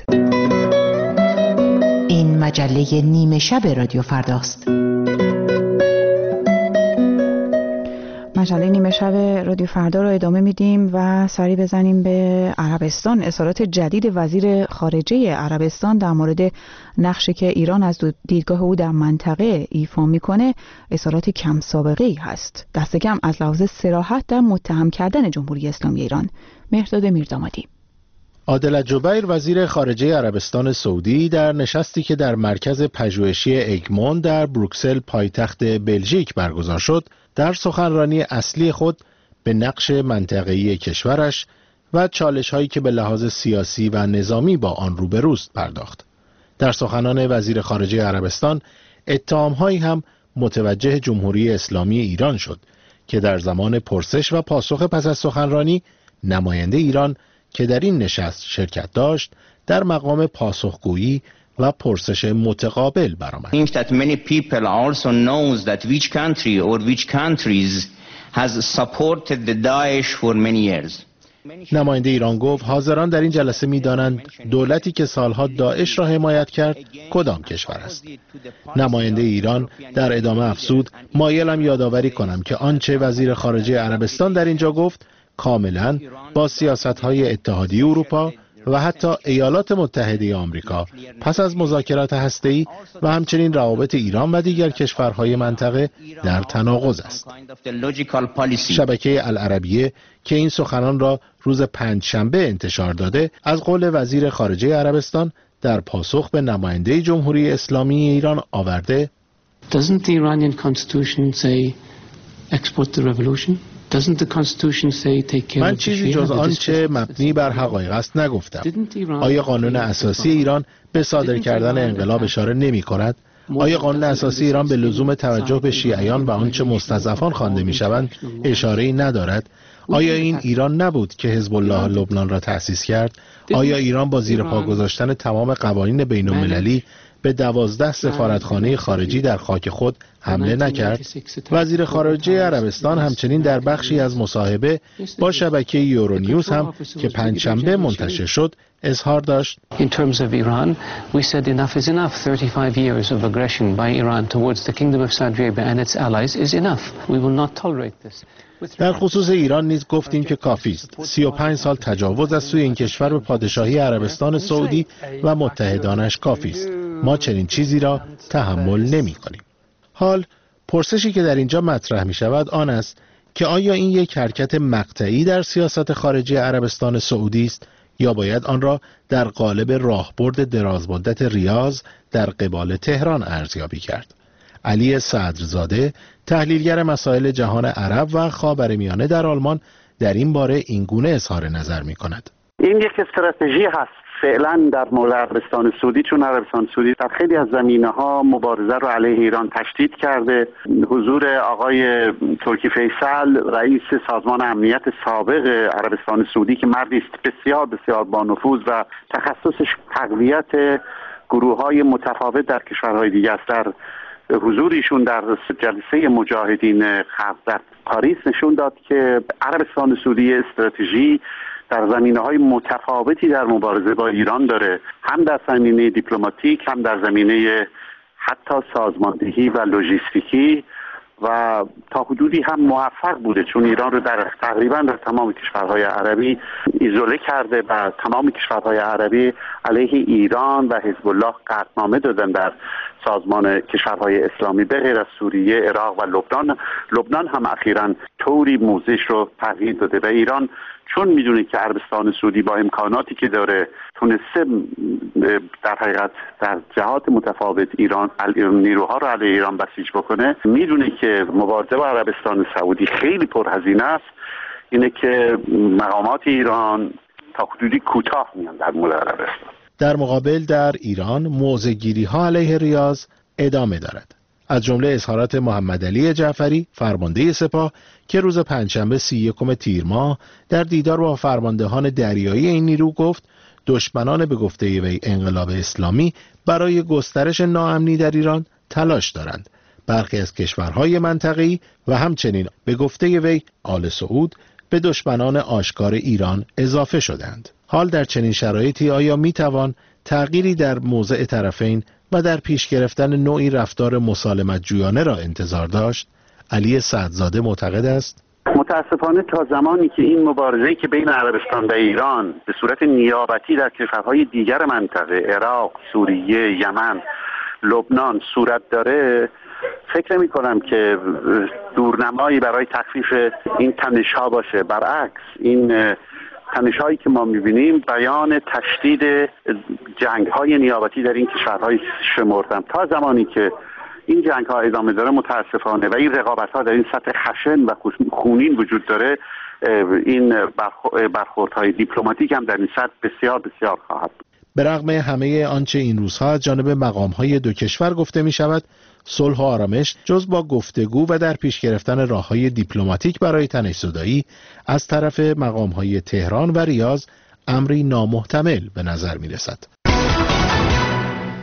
این مجله نیمه شب رادیو فرداست. مجله نیمه شب رادیو فردا رو ادامه میدیم و سری بزنیم به عربستان. اظهارات جدید وزیر خارجه عربستان در مورد نقشی که ایران از دیدگاه او در منطقه ایفا میکنه اظهارات کم سابقه ای هست، دست کم از لحاظ صراحت در متهم کردن جمهوری اسلامی ایران. مهرداد میردامادی. عادل الجبیر وزیر خارجه عربستان سعودی در نشستی که در مرکز پژوهشی اگمون در بروکسل پایتخت بلژیک برگزار شد، در سخنرانی اصلی خود به نقش منطقه‌ای کشورش و چالش‌هایی که به لحاظ سیاسی و نظامی با آن روبروست پرداخت. در سخنان وزیر خارجه عربستان اتهام‌هایی هم متوجه جمهوری اسلامی ایران شد که در زمان پرسش و پاسخ پس از سخنرانی نماینده ایران که در این نشست شرکت داشت در مقام پاسخگویی و پرسش متقابل برآمد. that many people also knows that which country or which countries has supported the Daesh for many years. نماینده ایران گفت حاضران در این جلسه می‌دانند دولتی که سالها داعش را حمایت کرد کدام کشور است. نماینده ایران در ادامه افزود مایلم یادآوری کنم که آنچه وزیر خارجه عربستان در اینجا گفت کاملا با سیاست‌های اتحادیه اروپا و حتی ایالات متحده آمریکا پس از مذاکرات هسته‌ای و همچنین روابط ایران و دیگر کشورهای منطقه در تناقض است. شبکه العربیه که این سخنان را روز پنجشنبه انتشار داده از قول وزیر خارجه عربستان در پاسخ به نماینده جمهوری اسلامی ایران آورده Doesn't the Iranian constitution say export the revolution? من چیزی جز آنچه مبنی بر حقایق است نگفتم. آیا قانون اساسی ایران به صادر کردن انقلاب اشاره نمی کند؟ آیا قانون اساسی ایران به لزوم توجه به شیعیان و آنچه مستضعفان خوانده می شوند اشاره‌ای ندارد؟ آیا این ایران نبود که حزب الله لبنان را تأسیس کرد؟ آیا ایران با زیر پا گذاشتن تمام قوانین بین المللی به دوازده سفارتخانه خارجی در خاک خود حمله نکرد؟ وزیر خارجه عربستان همچنین در بخشی از مصاحبه با شبکه یورونیوز هم که پنجشنبه منتشر شد اظهار داشت In terms of Iran, we said enough is enough. thirty-five years of aggression by Iran towards the Kingdom of Saudi Arabia and its allies is enough. We will not tolerate this. در خصوص ایران نیز گفتیم که کافی است. سی و پنج سال تجاوز از سوی این کشور به پادشاهی عربستان سعودی و متحدانش کافی است. ما چنین چیزی را تحمل نمی کنیم. حال پرسشی که در اینجا مطرح می شود آن است که آیا این یک حرکت مقطعی در سیاست خارجی عربستان سعودی است یا باید آن را در قالب راهبرد درازمدت ریاض در قبال تهران ارزیابی کرد؟ علی صدرزاده تحلیلگر مسائل جهان عرب و خاورمیانه در آلمان در این باره این گونه اظهار نظر می کند. این یک استراتژی هست فعلا در مورد عربستان سعودی، چون عربستان سعودی در خیلی از زمینه‌ها مبارزه رو علیه ایران تشدید کرده. حضور آقای ترکی فیصل رئیس سازمان امنیت سابق عربستان سعودی که مردی است بسیار بسیار با نفوذ و تخصصش تقویت گروه‌های متفاوت در کشورهای دیگه است، در حضوریشون در جلسه مجاهدین خلق در پاریس نشون داد که عربستان سعودی استراتژی در زمینه‌های متفاوتی در مبارزه با ایران داره، هم در زمینه دیپلماتیک هم در زمینه حتی سازماندهی و لوجستیکی و تا حدودی هم موفق بوده، چون ایران رو در تقریبا در تمام کشورهای عربی ایزوله کرده و تمام کشورهای عربی علیه ایران و حزب الله قطعنامه دادن در سازمان کشورهای اسلامی به غیر از سوریه، عراق و لبنان. لبنان هم اخیراً طوری موضعش رو تغییر داده و ایران چون میدونه که عربستان سعودی با امکاناتی که داره تونسته در حقیقت در جهات متفاوت ایران نیروها رو علیه ایران بسیج بکنه، میدونه که مبارزه با عربستان سعودی خیلی پرهزینه است. اینه که مقامات ایران تا حدودی کوتاه میان در مورد عربستان. در مقابل در ایران موضع‌گیری ها علیه ریاض ادامه دارد. از جمله اظهارات محمد علی جعفری فرمانده سپاه که روز پنجشنبه سی و یکم تیر ماه در دیدار با فرماندهان دریایی این نیرو گفت دشمنان به گفته وی انقلاب اسلامی برای گسترش ناامنی در ایران تلاش دارند. برخی از کشورهای منطقه‌ای و همچنین به گفته وی آل سعود به دشمنان آشکار ایران اضافه شدند. حال در چنین شرایطی آیا میتوان تغییری در موضع طرفین و در پیش گرفتن نوعی رفتار مسالمت جویانه را انتظار داشت؟ علی صدرزاده معتقد است متاسفانه تا زمانی که این مبارزه‌ای که بین عربستان و ایران به صورت نیابتی در کشورهای دیگر منطقه عراق، سوریه، یمن، لبنان صورت داره، فکر نمی کنم که دورنمایی برای تخفیف این تنش‌ها باشه. برعکس این تنش‌هایی که ما می‌بینیم بیان تشدید جنگ‌های نیابتی در این کشورهای شمردن. تا زمانی که این جنگ‌ها ادامه داره متاسفانه و این رقابت‌ها در این سطح خشن و خونین وجود داره، این برخوردهای دیپلماتیک هم در این سطح بسیار بسیار خواهد بود. به رغم همه آنچه این روزها از جانب مقام‌های دو کشور گفته می‌شود، صلح و آرامش جز با گفتگو و در پیش گرفتن راه‌های دیپلماتیک برای تنش‌زدایی از طرف مقام‌های تهران و ریاض امری نامحتمل به نظر می‌رسد.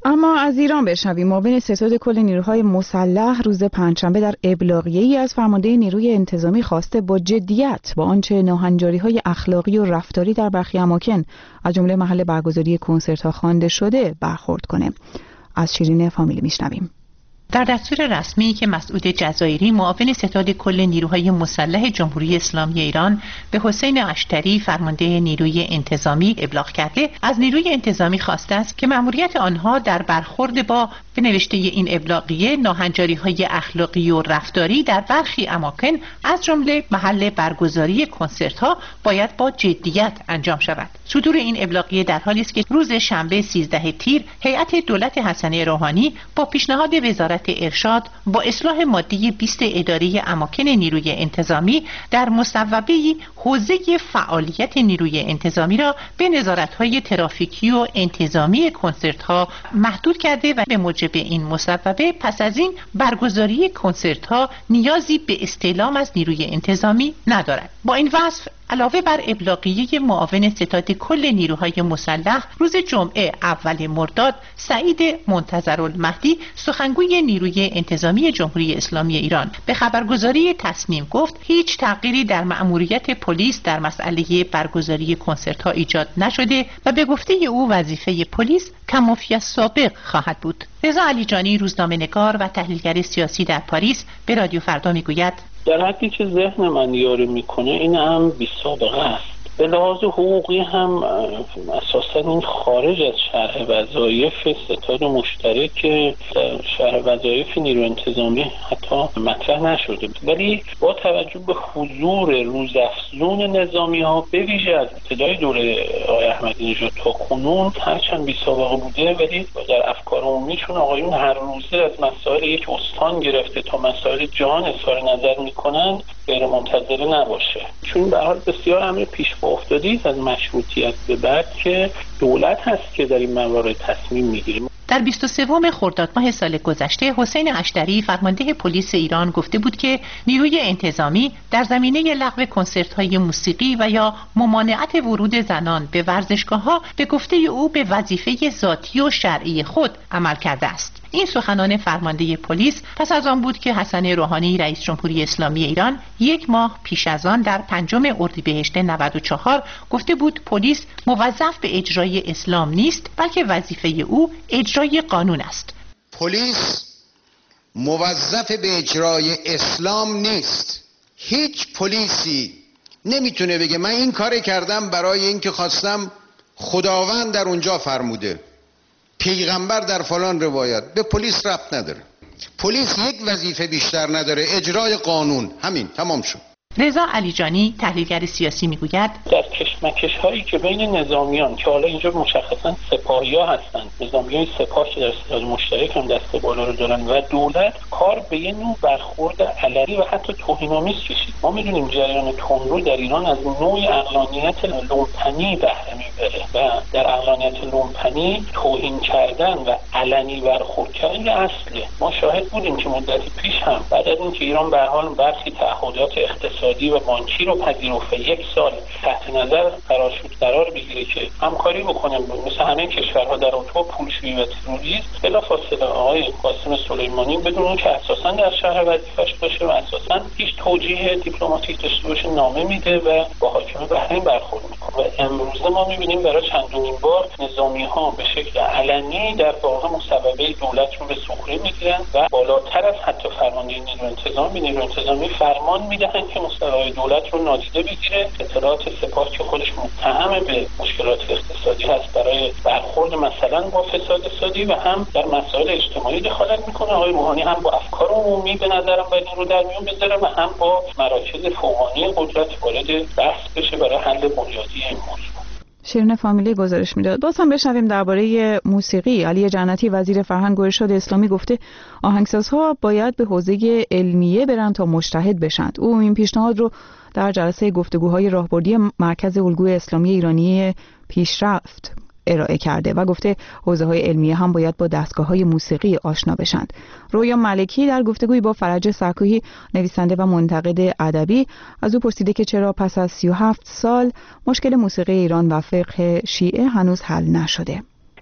اما از ایران بشنویم. معاون ستاد کل نیروهای مسلح روز پنجشنبه در ابلاغیه‌ای از فرمانده نیروی انتظامی خواسته با جدیت با آنچه ناهنجاری‌های اخلاقی و رفتاری در برخی اماکن از جمله محل برگزاری کنسرت‌ها خوانده شده برخورد کنه. از شیرین فامیلی میشنویم. در دستور رسمی که مسعود جزایری معاون ستاد کل نیروهای مسلح جمهوری اسلامی ایران به حسین اشتری فرمانده نیروی انتظامی ابلاغ کرده، از نیروی انتظامی خواسته است که مأموریت آنها در برخورد با به نوشته این ابلاغیه ناهنجاری‌های اخلاقی و رفتاری در برخی اماکن از جمله محل برگزاری کنسرت‌ها باید با جدیت انجام شود. صدور این ابلاغیه در حالی است که روز شنبه سیزده تیر هیئت دولت حسنه روحانی با پیشنهاد وزارت ارشاد با اصلاح ماده بیست اداره اماکن نیروی انتظامی در مصوبه‌ای حوزه فعالیت نیروی انتظامی را به نظارت‌های ترافیکی و انتظامی کنسرت‌ها محدود کرده و به موجب این مصوبه پس از این برگزاری کنسرت‌ها نیازی به استعلام از نیروی انتظامی ندارد. با این وصف علاوه بر ابلاغیه معاون ستاد کل نیروهای مسلح روز جمعه اول مرداد، سعید منتظرالمهدی سخنگوی نیروی انتظامی جمهوری اسلامی ایران به خبرگزاری تصنیم گفت هیچ تغییری در مأموریت پلیس در مسئله برگزاری کنسرت‌ها ایجاد نشده و به گفته او وظیفه پلیس کمافی از سابق خواهد بود. رضا علیجانی روزنامه‌نگار و تحلیلگر سیاسی در پاریس به رادیو فردا میگوید در حدی که ذهن من یاری میکنه این هم بی سابقه است. به لحاظ حقوقی هم اساسا این خارج از شرح وظایف ستاد مشترک در شرح وظایف نیرو انتظامی حتی مطرح نشده، ولی با توجه به حضور روزافزون نظامی ها به ویژه از ابتدای دوره آقای احمدی نژاد تا کنون هرچند بی سابقه بوده، ولی در افکار عمومیشون آقایون هر روزه از مسائل یک استان گرفته تا مسائل جهان اظهار نظر میکنن غیر منتظره نباشه، چون به حال بسیار امر پیش پا افتادی از مشروطیت به بعد که دولت هست که در این موارد تصمیم میگیره. در بیست و سوم خرداد ماه سال گذشته حسین اشتری فرمانده پلیس ایران گفته بود که نیروی انتظامی در زمینه لغو کنسرت‌های موسیقی و یا ممانعت ورود زنان به ورزشگاه‌ها به گفته او به وظیفه ذاتی و شرعی خود عمل کرده است. این سخنان فرمانده پلیس پس از آن بود که حسن روحانی رئیس جمهوری اسلامی ایران یک ماه پیش از آن در پنجم اردیبهشت نود و چهار گفته بود پلیس موظف به اجرای اسلام نیست بلکه وظیفه او اجرای قانون است. پلیس موظف به اجرای اسلام نیست. هیچ پلیسی نمیتونه بگه من این کار کردم برای اینکه خواستم خداوند در اونجا فرموده، پیغمبر در فلان روایت. به پلیس ربط نداره. پلیس یک وظیفه بیشتر نداره، اجرای قانون. همین، تمام شد. رضا علیجانی تحلیلگر سیاسی میگوید در کشمکش هایی که بین نظامیان که حالا اینجا مشخصا سپاهی ها هستند، نظامیان سپاه که در ستاد مشترک هم دست بالا رو دارن و دولت، کار به یه نوع برخورد علنی و حتی توهین‌آمیز کشید. ما میدونیم جریان تندرو در ایران از نوع عقلانیت لومپنی بهره میبره و در عقلانیت لومپنی توهین کردن و علنی برخورد کردن اصله. ما شاهد بودیم که مدتی پیش هم بعد از اینکه ایران به هر حال برخی تعهدات اقتصادی و بانکی رو پذیرفت یک سال تحت نظر قرار شد قرار بگیره که همکاری بکنه مثل همه کشورها در اتو پولشویی و تروریسم، بلافاصله آقای قاسم سلیمانی بدون که اساسا در شرح وظیفه‌اش باشه و اساسا هیچ توجیه دیپلماتیک داشته باشه نامه میده و با حاکم بحرین برخورد میکنه. و امروزه ما میبینیم برای چندمین بار نظامی ها به شکل علنی در واقع مصوبه دولت رو به سخره میگیرن و بالاتر از حتی فرمانده نیرو انتظامی نیرو انتظامی فرمان میدهن که مصوبه دولت رو نادیده بگیره. اطلاعات سپاه که خودش متهم به مشکلات اقتصادی هست برای برخورد مثلا با فساد اقتصادی و هم در مسائل اجتماعی دخالت میکنه. آقای روحانی هم با افکار عمومی به نظرم باید این رو در میون بذاره و هم با مراکز فوقانی قدرت وارد بحث بشه برای حل بنیادی این موضوع. شیرین فامیلی گزارش میداد. باز هم بشنویم درباره موسیقی. علی جنتی وزیر فرهنگ و ارشاد اسلامی گفته آهنگسازها باید به حوزه علمیه برن تا مجتهد بشن. او این پیشنهاد رو در جلسه گفتگوهای راهبردی مرکز الگوی اسلامی ایرانی پیشرفت ارائه کرده و گفته حوزه‌های علمیه هم باید با دستگاه‌های موسیقی آشنا بشند. رویا ملکی در گفتگویی با فرج سرکوهی نویسنده و منتقد ادبی از او پرسیده که چرا پس از سی و هفت سال مشکل موسیقی ایران و فقه شیعه هنوز حل نشده.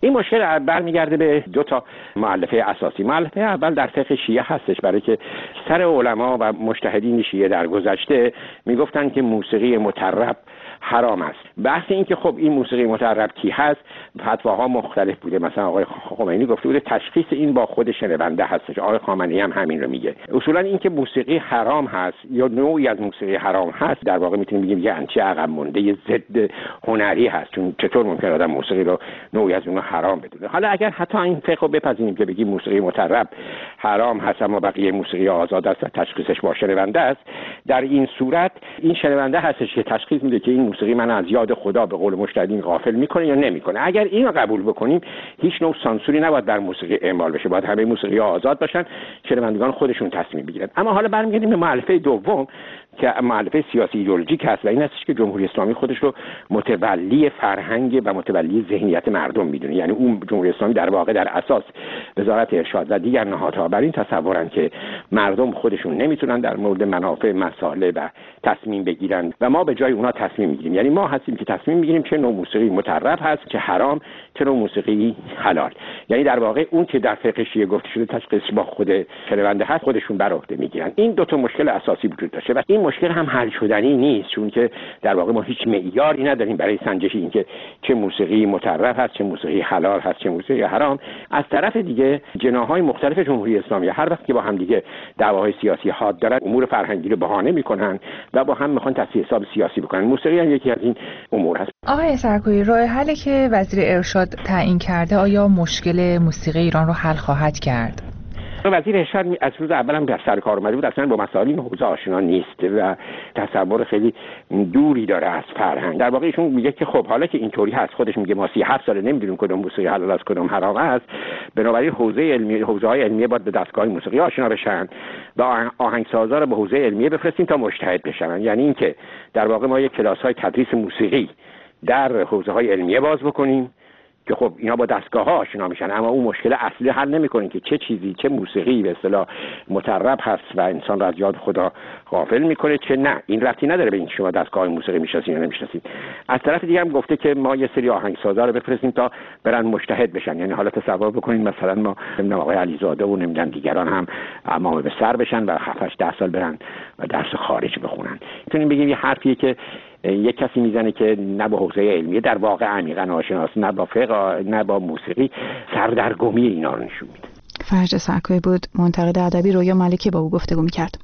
این مشکل برمیگرده به دو تا مؤلفه اساسی. مؤلفه اول در فقه شیعه هستش، برای که سر علما و مجتهدین شیعه در گذشته میگفتن که موسیقی مطرب حرام است. بحث این که خب این موسیقی مطرب کی هست، فتواها مختلف بوده. مثلا آقای خمینی گفته بوده تشخیص این با خود شنونده هستش، آقای خامنه‌ای هم همین رو میگه. اصولا این که موسیقی حرام هست یا نوعی از موسیقی حرام هست، در واقع میتونیم بگیم یه انچه عقب مونده ضد هنری هست، چون چطور ممکنه آدم موسیقی رو نوعی از اون حرام بدونه. حالا اگر حتی این فقه رو بپذیریم که بگیم موسیقی مطرب حرام هست اما بقیه موسیقی آزاد است و تشخیصش با شنونده است، در این صورت این شنونده هستش که تشخیص میده که این موسیقی من از یاد خدا به قول مجتهدین غافل میکنه یا نمیکنه. اگر اینو قبول بکنیم هیچ نوع سانسوری نباید در موسیقی اعمال بشه، باید همه موسیقی آزاد باشن، شنوندگان خودشون تصمیم بگیرن. اما حالا برمیگردیم به مؤلفه دوم که مؤلفه سیاسی ایدئولوژیک هست و این هستش که جمهوری اسلامی خودش رو متولی فرهنگ و متولی ذهنیت مردم میدونه. یعنی اون جمهوری اسلامی در واقع در اساس وزارت ارشاد و دیگر نهادها بر این تصورن که مردم خودشون نمیتونن در مورد منافع مسائل و تصمیم بگیرن و ما به جای اونها تصمیم میگیریم. یعنی ما هستیم که تصمیم میگیریم چه نوع موسیقی مطرب هست، چه حرام، چه نوع موسیقی حلال. یعنی در واقع اون که در فقه شیعه گفته شده تشخیص با خود شنونده هست، خودشون بر عهده میگیرن. این دو تا مشکل اساسی وجود داشته و این مشکل هم حل شدنی نیست، چون که در واقع ما هیچ معیاری نداریم برای سنجش این که چه موسیقی مطرب هست، چه موسیقی حلال هست، چه موسیقی حرام. از طرف دیگه جناح‌های مختلف جمهوری اسلامی هر وقت که با هم دیگه دعواهای سیاسی حاد دارن، امور فرهنگی رو بهانه میکنن و با هم میخوان تصفیه حساب سیاسی بکنن. موسیقی هم یکی از این امور هست. آقای سرکویی، راه حلی که وزیر ارشاد تعیین کرده آیا مشکل موسیقی ایران رو حل خواهد کرد؟ وزیر ارشاد از روز اول هم در سر کار اومده بود، اصلا با مسائل این حوزه آشنا نیست و تصور خیلی دوری داره از فرهنگ. در واقع ایشون میگه که خب حالا که اینطوری هست، خودش میگه ما سی و هفت ساله نمیدونیم کدوم موسیقی حلال است کدوم حرام است، بنابراین حوزه علمی حوزه های علمیه باید به دستگاه موسیقی آشنا بشن و آهنگسازا رو به حوزه علمیه بفرستیم تا مجتهد بشن. یعنی اینکه در واقع ما یک کلاس‌های تدریس موسیقی در حوزه های علمیه باز بکنیم که خب اینا با دستگاه ها آشنا میشن، اما اون مشکل اصلی حل نمیکنه که چه چیزی، چه موسیقی به اصطلاح مطرب هست و انسان را از یاد خدا غافل میکنه، چه نه. این ربطی نداره به این شما دستگاه موسیقی میشناسین یا نمیشناسین. از طرف دیگه هم گفته که ما یه سری آهنگسازا رو بفرستیم تا برن مجتهد بشن. یعنی حالا تصور بکنید مثلا ما نمیدونم آقای علیزاده و نمیدونم دیگران هم امام به سر بشن و هفت هشت ده سال برن و درس خارج بخونن. میتونیم بگیم یه حرفیه که یک کسی میزنه که نه با حوزه علمیه در واقع عمیقاً آشناست، نه با فقه، نه با موسیقی، سردرگمی اینا رو نشون میده. فرج سرکویی بود، منتقد ادبی. رویا ملکی با او گفتگو میکرد.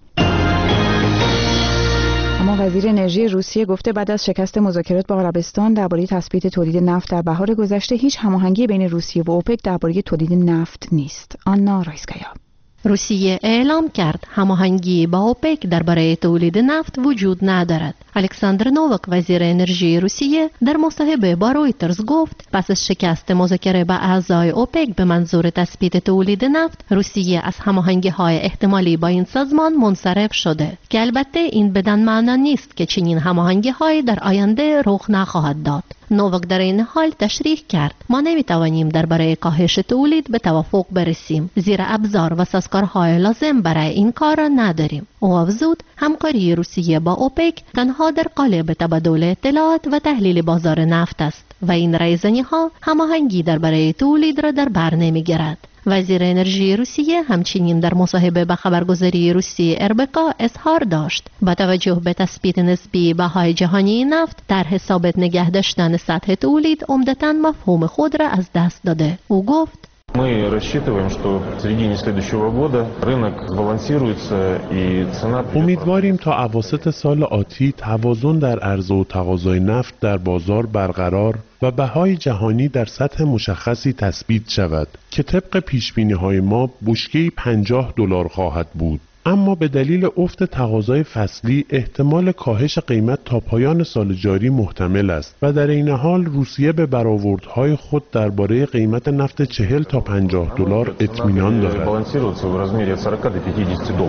اما وزیر انرژی روسیه گفته بعد از شکست مذاکرات با عربستان درباره تثبیت تولید نفت در بهار گذشته هیچ هماهنگی بین روسیه و اوپک درباره تولید نفت نیست. آنا رایسکایا. روسیه اعلام کرد هماهنگی با اوپک درباره تولید نفت وجود ندارد. الکساندر نووک وزیر انرژی روسیه در مصاحبه با رویترز گفت پس از شکست مذاکره با اعضای اوپک به منظور تثبیت تولید نفت، روسیه از هماهنگی‌های احتمالی با این سازمان منصرف شده که البته این بدان معنا نیست که چنین هماهنگی‌هایی در آینده رخ نخواهد داد. نووک در این حال تشریح کرد ما نمیتوانیم درباره کاهش تولید به توافق برسیم زیرا ابزار و سازوکارهای لازم برای این کار را نداریم. او افزود همکاری روسیه با اوپک تنها در قالب تبادل اطلاعات و تحلیل بازار نفت است و این رایزنی‌ها هماهنگی درباره تولید را در بر نمیگیرد. وزیر انرژی روسیه همچنین در مصاحبه با خبرگزاری روسی اربکا اظهار داشت با توجه به تثبیت نسبی بهای جهانی نفت در حسابت نگه داشتن سطح تولید عمدتاً مفهوم خود را از دست داده. او گفت Мы рассчитываем, что в середине следующего года рынок сбалансируется и цена... امیدواریم تا اواسط سال آتی توازن در عرضه و تقاضای نفت در بازار برقرار و بهای جهانی در سطح مشخصی تثبیت شود که طبق پیشبینی‌های ما بشکه‌ای پنجاه دلار خواهد بود. اما به دلیل افت تقاضای فصلی احتمال کاهش قیمت تا پایان سال جاری محتمل است و در این حال روسیه به برآوردهای خود درباره قیمت نفت چهل تا پنجاه دلار اطمینان دارد.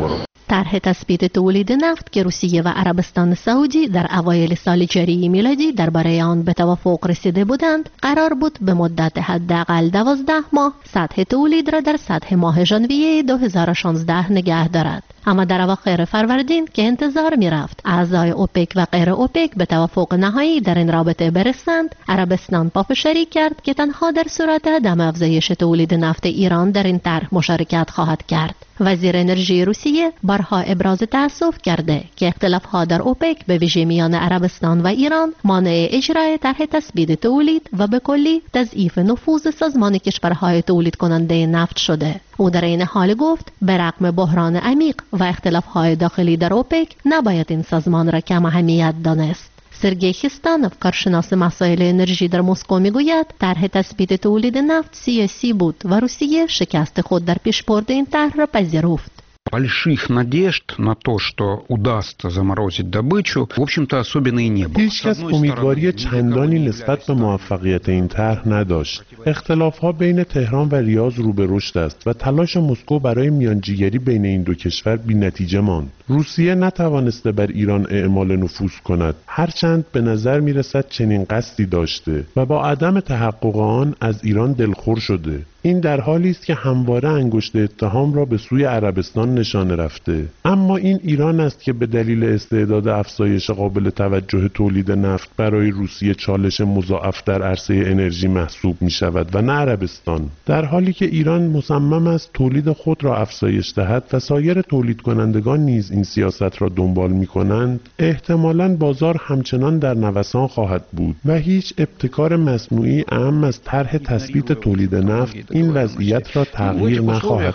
طرح تثبیت تولید نفت که روسیه و عربستان سعودی در اوایل سال جاری میلادی درباره آن به توافق رسیده بودند، قرار بود به مدت حداقل دوازده ماه سطح تولید را در سطح ماه ژانویه دو هزار و شانزده نگه دارد. اما در اواخر فروردین که انتظار می رفت اعضای اوپک و غیر اوپک به توافق نهایی در این رابطه برسند، عربستان پافشاری کرد که تنها در صورت عدم افزایش تولید نفت ایران در این طرح مشارکت خواهد کرد. وزیر انرژی روسیه بارها ابراز تأسف کرده که اختلاف‌ها در اوپک به ویژه میان عربستان و ایران مانع اجرای طرح تثبیت تولید و به کلی تضعیف نفوذ سازمان کشورهای تولید کننده نفت شده. او در این حال گفت به رغم بحران عمیق و اختلاف‌های داخلی در اوپک نباید این سازمان را کم اهمیت دانست. سرگئی خیستانوف، کارشناس مسائل انرژی در مسکو، میگوید طرح تثبیت تولید نفت سیاسی بود و روسیه شکست خود در پیشبرد این طرح را پذیرفت. Больших надежд на то, что удастся заморозить добычу, в общем-то особенно и не было. هیچکس امیدواری چندانی نسبت به موفقیت این طرح نداشت. اختلاف‌ها بین تهران و ریاض رو به رشد است و تلاش مسکو برای میانجیگری بین این دو کشور بی‌نتیجه ماند. روسیه نتوانسته بر ایران اعمال نفوذ کند، هرچند به نظر می‌رسد چنین قصدی داشته و با عدم تحقق آن از ایران دلخور شده. این در حالی است که همواره انگشت اتهام را به سوی عربستان نشانه رفته. اما این ایران است که به دلیل استعداد افزایش قابل توجه تولید نفت برای روسیه چالش مضاعف در عرصه انرژی محسوب می شود و نه عربستان. در حالی که ایران مصمم است تولید خود را افزایش دهد و سایر تولید کنندگان نیز این سیاست را دنبال می کنند، احتمالاً بازار همچنان در نوسان خواهد بود و هیچ ابتکار مصنوعی اهم از طرح تثبیت تولید نفت این وضعیت را تغییر نخواهد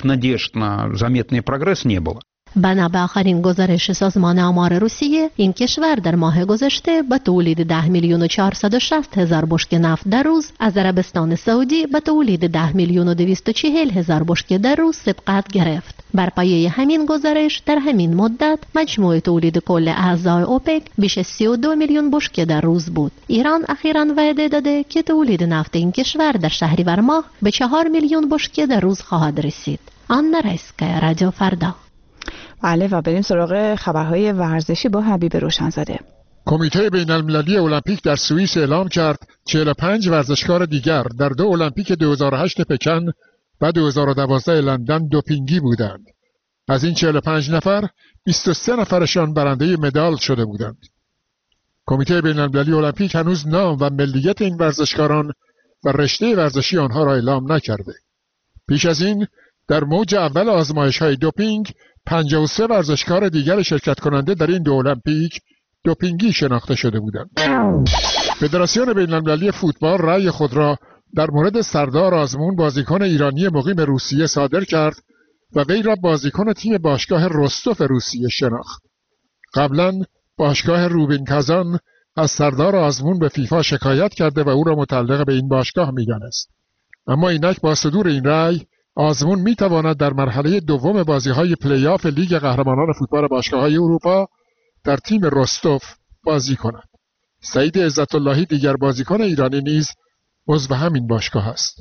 داد. بنا به آخرین گزارش سازمان آمار روسیه، این کشور در ماه گذشته به تولید ده میلیون و چهارصد و شصت هزار بشکه نفت در روز از عربستان سعودی به تولید ده میلیون و دویست و چهل هزار بشکه در روز سبقت گرفت. بر پایه همین گزارش در همین مدت مجموع تولید کل اعضای اوپک بیش از سی و دو میلیون بشکه در روز بود. ایران اخیراً وعده داده که تولید نفت این کشور در شهریور ماه به چهار میلیون بشکه در روز خواهد رسید. آن رایسکا، رادیو فردا. بله و بریم سراغ خبرهای ورزشی با حبیب روشنزاده. کمیته بین‌المللی المپیک در سوئیس اعلام کرد چهل و پنج ورزشکار دیگر در دو المپیک دو هزار و هشت پکن و دو هزار و دوازده لندن دوپینگی بودند. از این چهل و پنج نفر بیست و سه نفرشان برنده مدال شده بودند. کمیته بین‌المللی المپیک هنوز نام و ملیت این ورزشکاران و رشته ورزشی آنها را اعلام نکرده. پیش از این در موج اول آزمایش‌های دوپینگ پنجاه و سه ورزشکار دیگر شرکت کننده در این دو المپیک دوپینگی شناخته شده بودند. فدراسیون بین‌المللی فوتبال رأی خود را در مورد سردار آزمون، بازیکن ایرانی مقیم روسیه، صادر کرد و وی را بازیکن تیم باشگاه رستوف روسیه شناخت. قبلا باشگاه روبین کازان از سردار آزمون به فیفا شکایت کرده و او را متعلق به این باشگاه می‌دانست. اما اینک با صدور این رأی آزمون میتواند در مرحله دوم بازی‌های پلی آف لیگ قهرمانان فوتبال باشگاه‌های اروپا در تیم رستوف بازی کند. سعید عزت اللهی دیگر بازیکن ایرانی نیز عضو همین باشگاه است.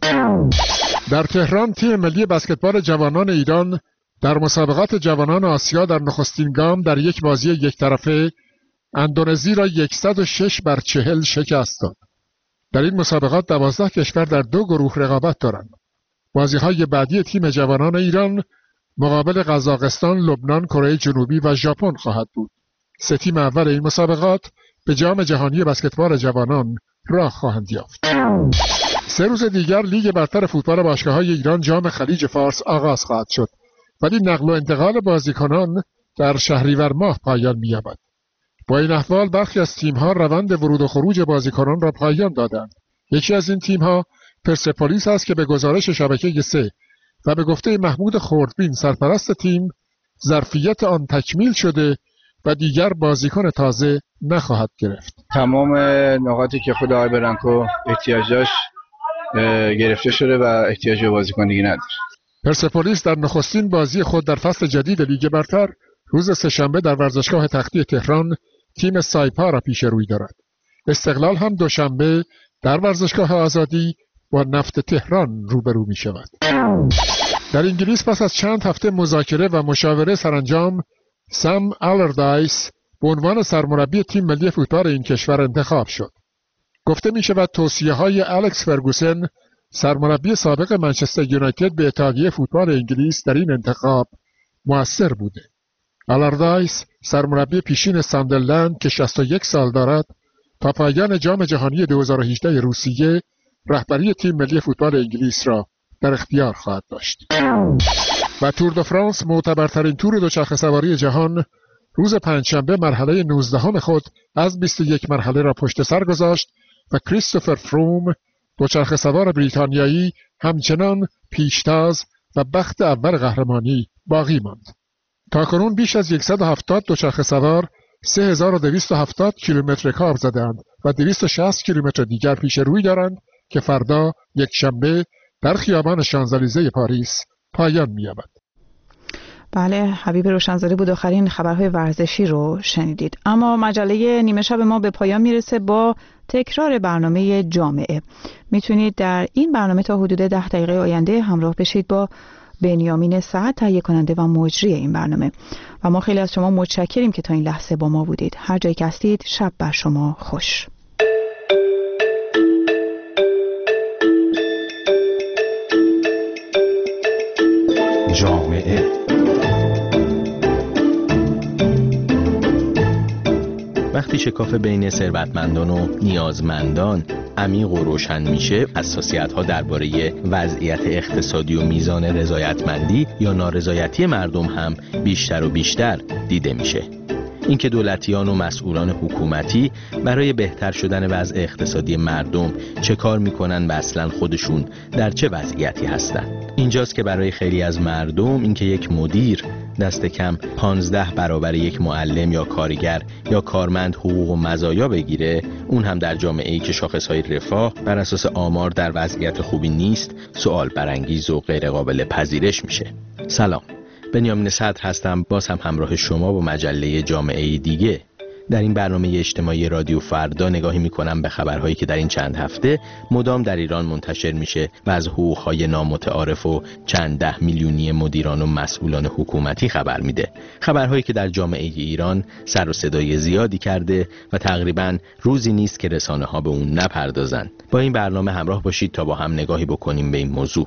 در تهران تیم ملی بسکتبال جوانان ایران در مسابقات جوانان آسیا در نخستین گام در یک بازی یک طرفه اندونزی را صد و شش بر چهل شکست داد. در این مسابقات دوازده کشور در دو گروه رقابت دارند. بازی‌های بعدی تیم جوانان ایران مقابل قزاقستان، لبنان، کره جنوبی و ژاپن خواهد بود. سه تیم اول این مسابقات به جام جهانی بسکتبال جوانان راه خواهند یافت. سه روز دیگر لیگ برتر فوتبال باشگاه‌های ایران جام خلیج فارس آغاز خواهد شد، ولی نقل و انتقال بازیکنان در شهریور ماه پایان می‌یابد. با این احوال برخی از تیم‌ها روند ورود و خروج بازیکنان را پایان دادند. یکی از این تیم‌ها پرسپولیس است که به گزارش شبکه سه و به گفته محمود خردبین سرپرست تیم ظرفیت آن تکمیل شده و دیگر بازیکن تازه نخواهد گرفت. تمام نقاطی که خود آقای برانکو احتیاج داشت گرفته شده و احتیاج به بازیکن دیگه نداره. پرسپولیس در نخستین بازی خود در فصل جدید لیگ برتر روز سه‌شنبه در ورزشگاه تختی تهران تیم سایپا را پیش روی دارد. استقلال هم دوشنبه در ورزشگاه آزادی با نفت تهران روبرو می شود. در انگلیس پس از چند هفته مذاکره و مشاوره سرانجام سام آلردایس به عنوان سرمربی تیم ملی فوتبال این کشور انتخاب شد. گفته می شود توصیه های الکس فرگوسن سرمربی سابق منچستر یونایتد به اتحادیه فوتبال انگلیس در این انتخاب مؤثر بوده. آلردایس سرمربی پیشین ساندرلند که شصت و یک سال دارد تا پایان جام جهانی دو هزار و هجده روسیه رهبری تیم ملی فوتبال انگلیس را در اختیار خواهد داشت. و تور دو فرانس معتبرترین تور دوچرخه سواری جهان روز پنجشنبه مرحله نوزدهم خود از بیست و یک مرحله را پشت سر گذاشت و کریستوفر فروم دوچرخه سوار بریتانیایی همچنان پیشتاز و بخت اول قهرمانی باقی ماند. تاکنون بیش از صد و هفتاد دوچرخه سوار سه هزار و دویست و هفتاد کیلومتر کار زدند و دویست و شصت کیلومتر دیگر پیش روی دارند که فردا یک شنبه در خیابان شانزلیزه پاریس پایان می‌یابد. بله، حبیب روشنزاده بود. آخرین خبرهای ورزشی رو شنیدید. اما مجله نیمه شب ما به پایان میرسه با تکرار برنامه جامعه. میتونید در این برنامه تا حدود ده دقیقه آینده همراه بشید با بنیامین سعد، تهیه کننده و مجری این برنامه. و ما خیلی از شما متشکریم که تا این لحظه با ما بودید. هر جایی که هستید شب بر شما خوش. جامعه وقتی شکاف بین ثروتمندان و نیازمندان عمیق و روشن میشه، حساسیت‌ها درباره وضعیت اقتصادی و میزان رضایتمندی یا نارضایتی مردم هم بیشتر و بیشتر دیده میشه. اینکه دولتیان و مسئولان حکومتی برای بهتر شدن وضع اقتصادی مردم چه کار میکنن و اصلا خودشون در چه وضعیتی هستن. اینجاست که برای خیلی از مردم اینکه یک مدیر دست کم پانزده برابر یک معلم یا کارگر یا کارمند حقوق و مزایا بگیره، اون هم در جامعه‌ای که شاخصهای رفاه بر اساس آمار در وضعیت خوبی نیست، سوال برانگیز و غیر قابل پذیرش میشه. سلام، بنیامین صدر هستم، باز هم همراه شما با مجله جامعه دیگه. در این برنامه اجتماعی رادیو فردا نگاهی میکنم به خبرهایی که در این چند هفته مدام در ایران منتشر میشه و از حقوقهای نامتعارف و چند ده میلیونی مدیران و مسئولان حکومتی خبر میده. خبرهایی که در جامعه ایران سر و صدای زیادی کرده و تقریبا روزی نیست که رسانه ها به اون نپردازن. با این برنامه همراه باشید تا با هم نگاهی بکنیم به این موضوع.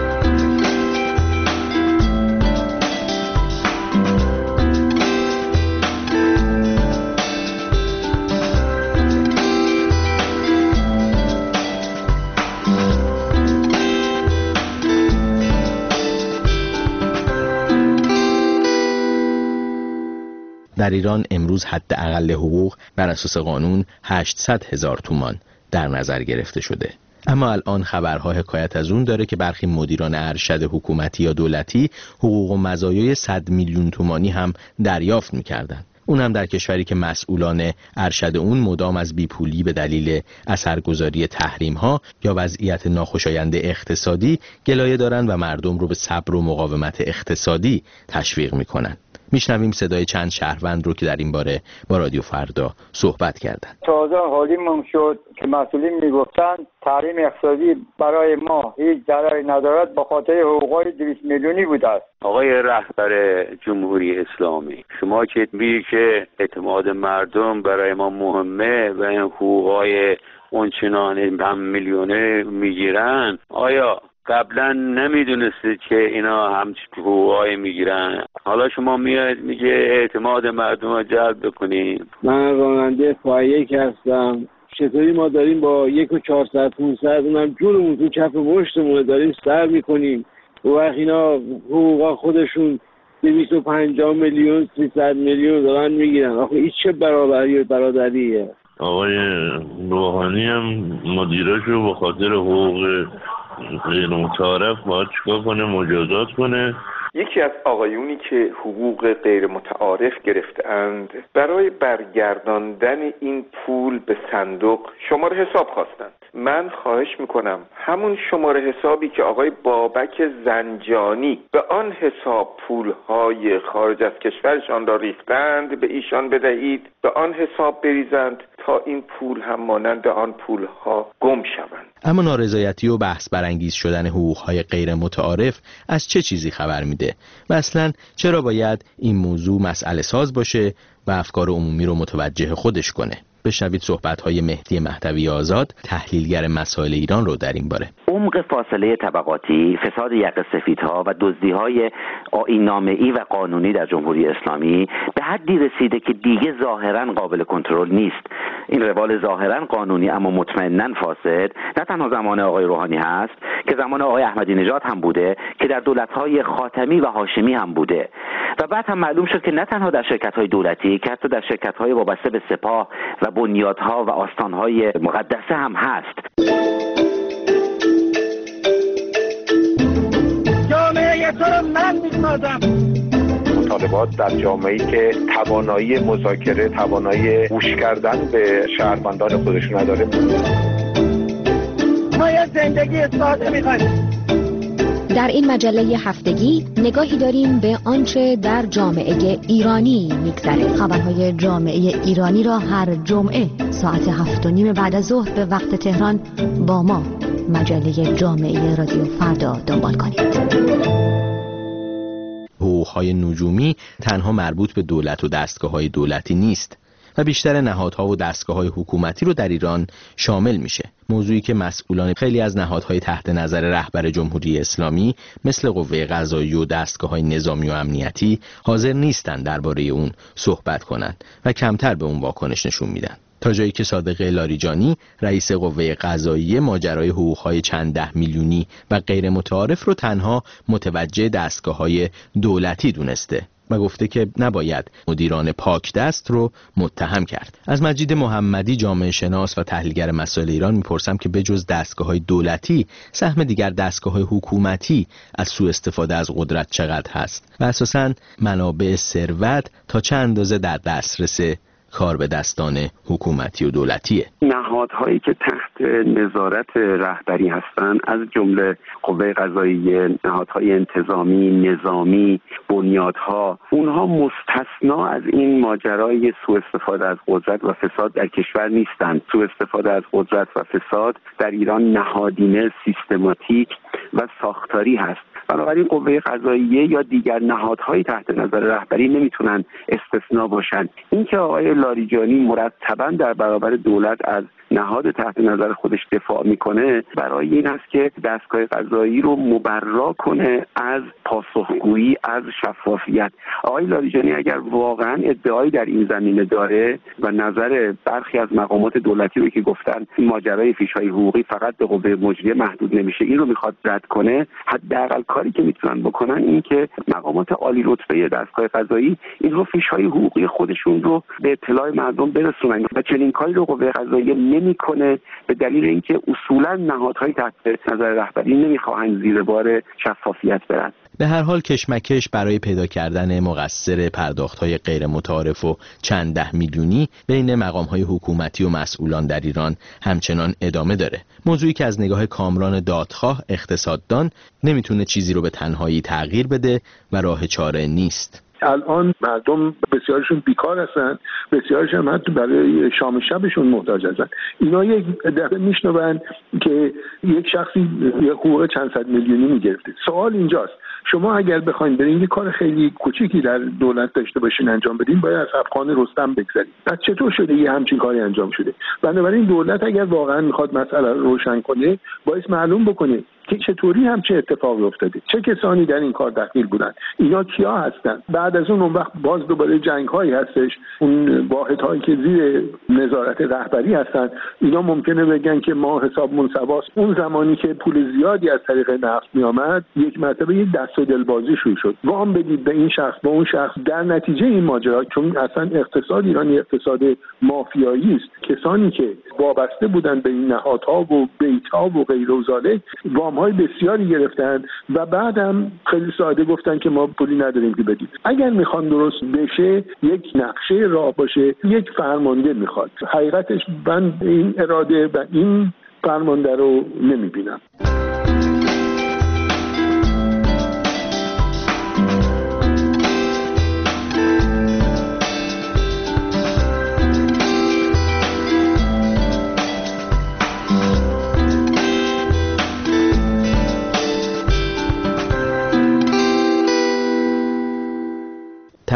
در ایران امروز حداقل حقوق بر اساس قانون هشتصد هزار تومان در نظر گرفته شده. اما الان خبرها حکایت از اون داره که برخی مدیران ارشد حکومتی یا دولتی حقوق و مزایای صد میلیون تومانی هم دریافت می‌کردند. اون هم در کشوری که مسئولان ارشد اون مدام از بیپولی به دلیل اثرگذاری تحریم‌ها یا وضعیت ناخوشایند اقتصادی گلایه دارن و مردم رو به صبر و مقاومت اقتصادی تشویق می‌کنن. میشنویم صدای چند شهروند رو که در این باره با رادیو فردا صحبت کردن. تازه حالیمون شد که مسئولین میگفتن تحریم اقتصادی برای ما هیچ ضرری ندارد، به خاطر حقوقای دویست میلیونی بوده است. آقای رهبر جمهوری اسلامی، شما که میگی که اعتماد مردم برای ما مهمه و این حقوقای اونچنان هم میلیونه میگیرن، آیا قبلا نمیدونستید که اینا هم حقوقای میگیرن؟ حالا شما میاد میگه اعتماد مردم رو جلب بکنیم. من راننده فایک هستم. چطوری ما داریم با یک و چهارصد پونصد اونم جونمون تو کف مشتمون داریم سر میکنیم، و وقت اینا حقوقا خودشون دویست و پنجاه میلیون سیصد میلیون دارن میگیرن. آخه این چه برابری و برادریه؟ آقای روحانی هم مدیرشو به خاطر حقوق غیر متعارف باید چیکار کنه؟ مجازات کنه. یکی از آقایونی که حقوق غیر متعارف گرفتند برای برگرداندن این پول به صندوق شماره حساب خواستند. من خواهش میکنم همون شماره حسابی که آقای بابک زنجانی به آن حساب پولهای خارج از کشورشان را ریختند به ایشان بدهید، به آن حساب بریزند تا این پول هم مانند آن پولها گم شوند. اما نارضایتی و بحث برانگیز شدن حقوق‌های غیر متعارف از چه چیزی خبر میده و اصلاً چرا باید این موضوع مسئله ساز باشه و افکار عمومی رو متوجه خودش کنه؟ بشنوید صحبت‌های مهدی مهدوی آزاد، تحلیلگر مسائل ایران رو در این باره. عمق فاصله طبقاتی، فساد یقه سفیدها و دزدی‌های آیین‌نامه‌ای و قانونی در جمهوری اسلامی به حدی رسیده که دیگه ظاهراً قابل کنترل نیست. این روال ظاهراً قانونی اما مطمئناً فاسد نه تنها زمان آقای روحانی هست که زمان آقای احمدی نژاد هم بوده، که در دولت‌های خاتمی و هاشمی هم بوده و بعد هم معلوم شد که نه تنها در شرکت‌های دولتی که حتی در شرکت‌های وابسته به سپاه و بنیادها و آستان‌های مقدسه هم هست. جامعه تو رو من می‌سازم. مطالبات در جامعه‌ای که توانایی مذاکره، توانایی گوش کردن به شهروندان خودش نداره. ما یه زندگی ساده می‌خوایم. در این مجله هفتگی نگاهی داریم به آنچه در جامعه ایرانی میگذره. خبرهای جامعه ایرانی را هر جمعه ساعت هفت و نیم بعد از ظهر به وقت تهران با ما مجله جامعه رادیو فردا دنبال کنید. حقوق‌های نجومی تنها مربوط به دولت و دستگاه‌های دولتی نیست و بیشتر نهادها و دستگاه‌های حکومتی رو در ایران شامل میشه. موضوعی که مسئولان خیلی از نهادهای تحت نظر رهبر جمهوری اسلامی مثل قوه قضاییه و دستگاه‌های نظامی و امنیتی حاضر نیستن درباره اون صحبت کنند و کمتر به اون واکنش نشون میدن. تا جایی که صادق لاریجانی رئیس قوه قضاییه ماجرای حقوق‌های چند ده میلیونی و غیر متعارف رو تنها متوجه دستگاه‌های دولتی دونسته و گفته که نباید مدیران پاک دست رو متهم کرد. از مجید محمدی، جامعه شناس و تحلیلگر مسائل ایران، میپرسم که بجز دستگاه‌های دولتی سهم دیگر دستگاه‌های حکومتی از سوء استفاده از قدرت چقدر هست و اساساً منابع ثروت تا چه اندازه در دسترس کار به دستان حکومتی و دولتیه. نهادهایی که تحت نظارت رهبری هستند از جمله قوه قضاییه، نهادهای انتظامی، نظامی، بنیادها، اونها مستثنا از این ماجرای سوء استفاده از قدرت و فساد در کشور نیستند. سوء استفاده از قدرت و فساد در ایران نهادینه، سیستماتیک و ساختاری هست. بنابراین قوه قضاییه یا دیگر نهادهای تحت نظر رهبری نمیتونن استثناء باشن. اینکه آقای لاریجانی مرتباً در برابر دولت از نهاد تحت نظر خودش دفاع میکنه برای این است که دستگاه قضایی رو مبرا کنه از پاسخگویی، از شفافیت. آقای لاریجانی اگر واقعا ادعایی در این زمینه داره و نظر برخی از مقامات دولتی رو که گفتن ماجرای فیش‌های حقوقی فقط به قوه مجریه محدود نمیشه، این رو میخواد رد کنه، حداقل کاری که میتونن بکنن این که مقامات عالی رتبه دستگاه قضایی اینها فیش‌های حقوقی خودشون رو به اطلاع مردم برسونن و چنین کاری رو قوه قضاییه نمیکنه به دلیل اینکه اصولا نهادهای تحت نظر رهبری نمیخواهند زیر بار شفافیت برن. به هر حال کشمکش برای پیدا کردن مقصر پرداخت‌های غیر متعارف و چند ده میلیونی بین مقام‌های حکومتی و مسئولان در ایران همچنان ادامه داره. موضوعی که از نگاه کامران دادخواه اقتصاددان نمیتونه چیزی رو به تنهایی تغییر بده و راه چاره نیست. الان مردم بسیارشون بیکار هستن، بسیارشون هم حتی برای شام شبشون محتاج هستن. اینا یک دفعه میشنون که یک شخصی حقوق چند صد میلیونی میگرفته. سوال اینجاست، شما اگر بخواید برین یه کار خیلی کوچیکی در دولت داشته باشین انجام بدین، باید از افغان رستم بگذرید. پس چطور شده یه همچین کاری انجام شده؟ بنابراین دولت اگر واقعا میخواد مسئله رو روشن کنه، باید معلوم بکنه که چطوری هم چه اتفاقی افتاده، چه کسانی در این کار دخیل بودن، اینا کیا هستن. بعد از اون اون وقت باز دوباره جنگ هایی هستش، اون واحد هایی که زیر نظارت رهبری هستن، اینا ممکنه بگن که ما حساب منصباست. اون زمانی که پول زیادی از طریق نفت می آمد، یک مرتبه یک دست و دلبازی شروع شد، وام بدید به این شخص به اون شخص. در نتیجه این ماجرا، چون اصلا اقتصاد ایرانی اقتصاد مافیایی است، کسانی که وابسته بودن به این نهادها و بیت‌ها و غیر و ذالک های بسیاری گرفتن و بعدم خیلی ساده گفتن که ما پولی نداریم که بدیم. اگر میخوان درست بشه، یک نقشه راه باشه، یک فرمانده میخواد. حقیقتش من این اراده و این فرمانده رو نمیبینم.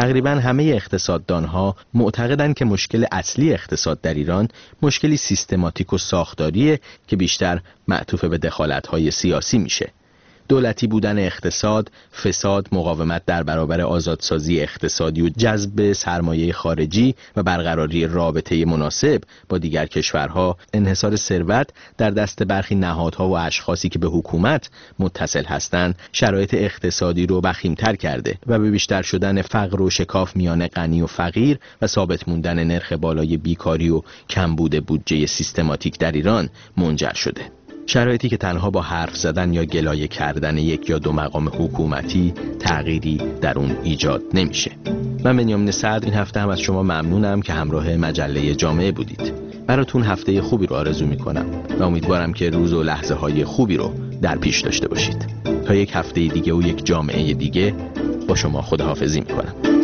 تقریباً همه اقتصاددانها معتقدند که مشکل اصلی اقتصاد در ایران مشکلی سیستماتیک و ساختاریه که بیشتر معطوف به دخالت‌های سیاسی میشه. دولتی بودن اقتصاد، فساد، مقاومت در برابر آزادسازی اقتصادی و جذب سرمایه خارجی و برقراری رابطه مناسب با دیگر کشورها، انحصار ثروت در دست برخی نهادها و اشخاصی که به حکومت متصل هستند، شرایط اقتصادی رو وخیم‌تر کرده و به بیشتر شدن فقر و شکاف میان غنی و فقیر و ثابت موندن نرخ بالای بیکاری و کمبود بودجه سیستماتیک در ایران منجر شده. شرایطی که تنها با حرف زدن یا گلایه کردن یک یا دو مقام حکومتی تغییری در اون ایجاد نمیشه. من بنیامین صدر این هفته هم از شما ممنونم که همراه مجله جامعه بودید. براتون هفته خوبی رو آرزو میکنم و امیدوارم که روز و لحظه های خوبی رو در پیش داشته باشید. تا یک هفته دیگه و یک جامعه دیگه با شما خداحافظی میکنم.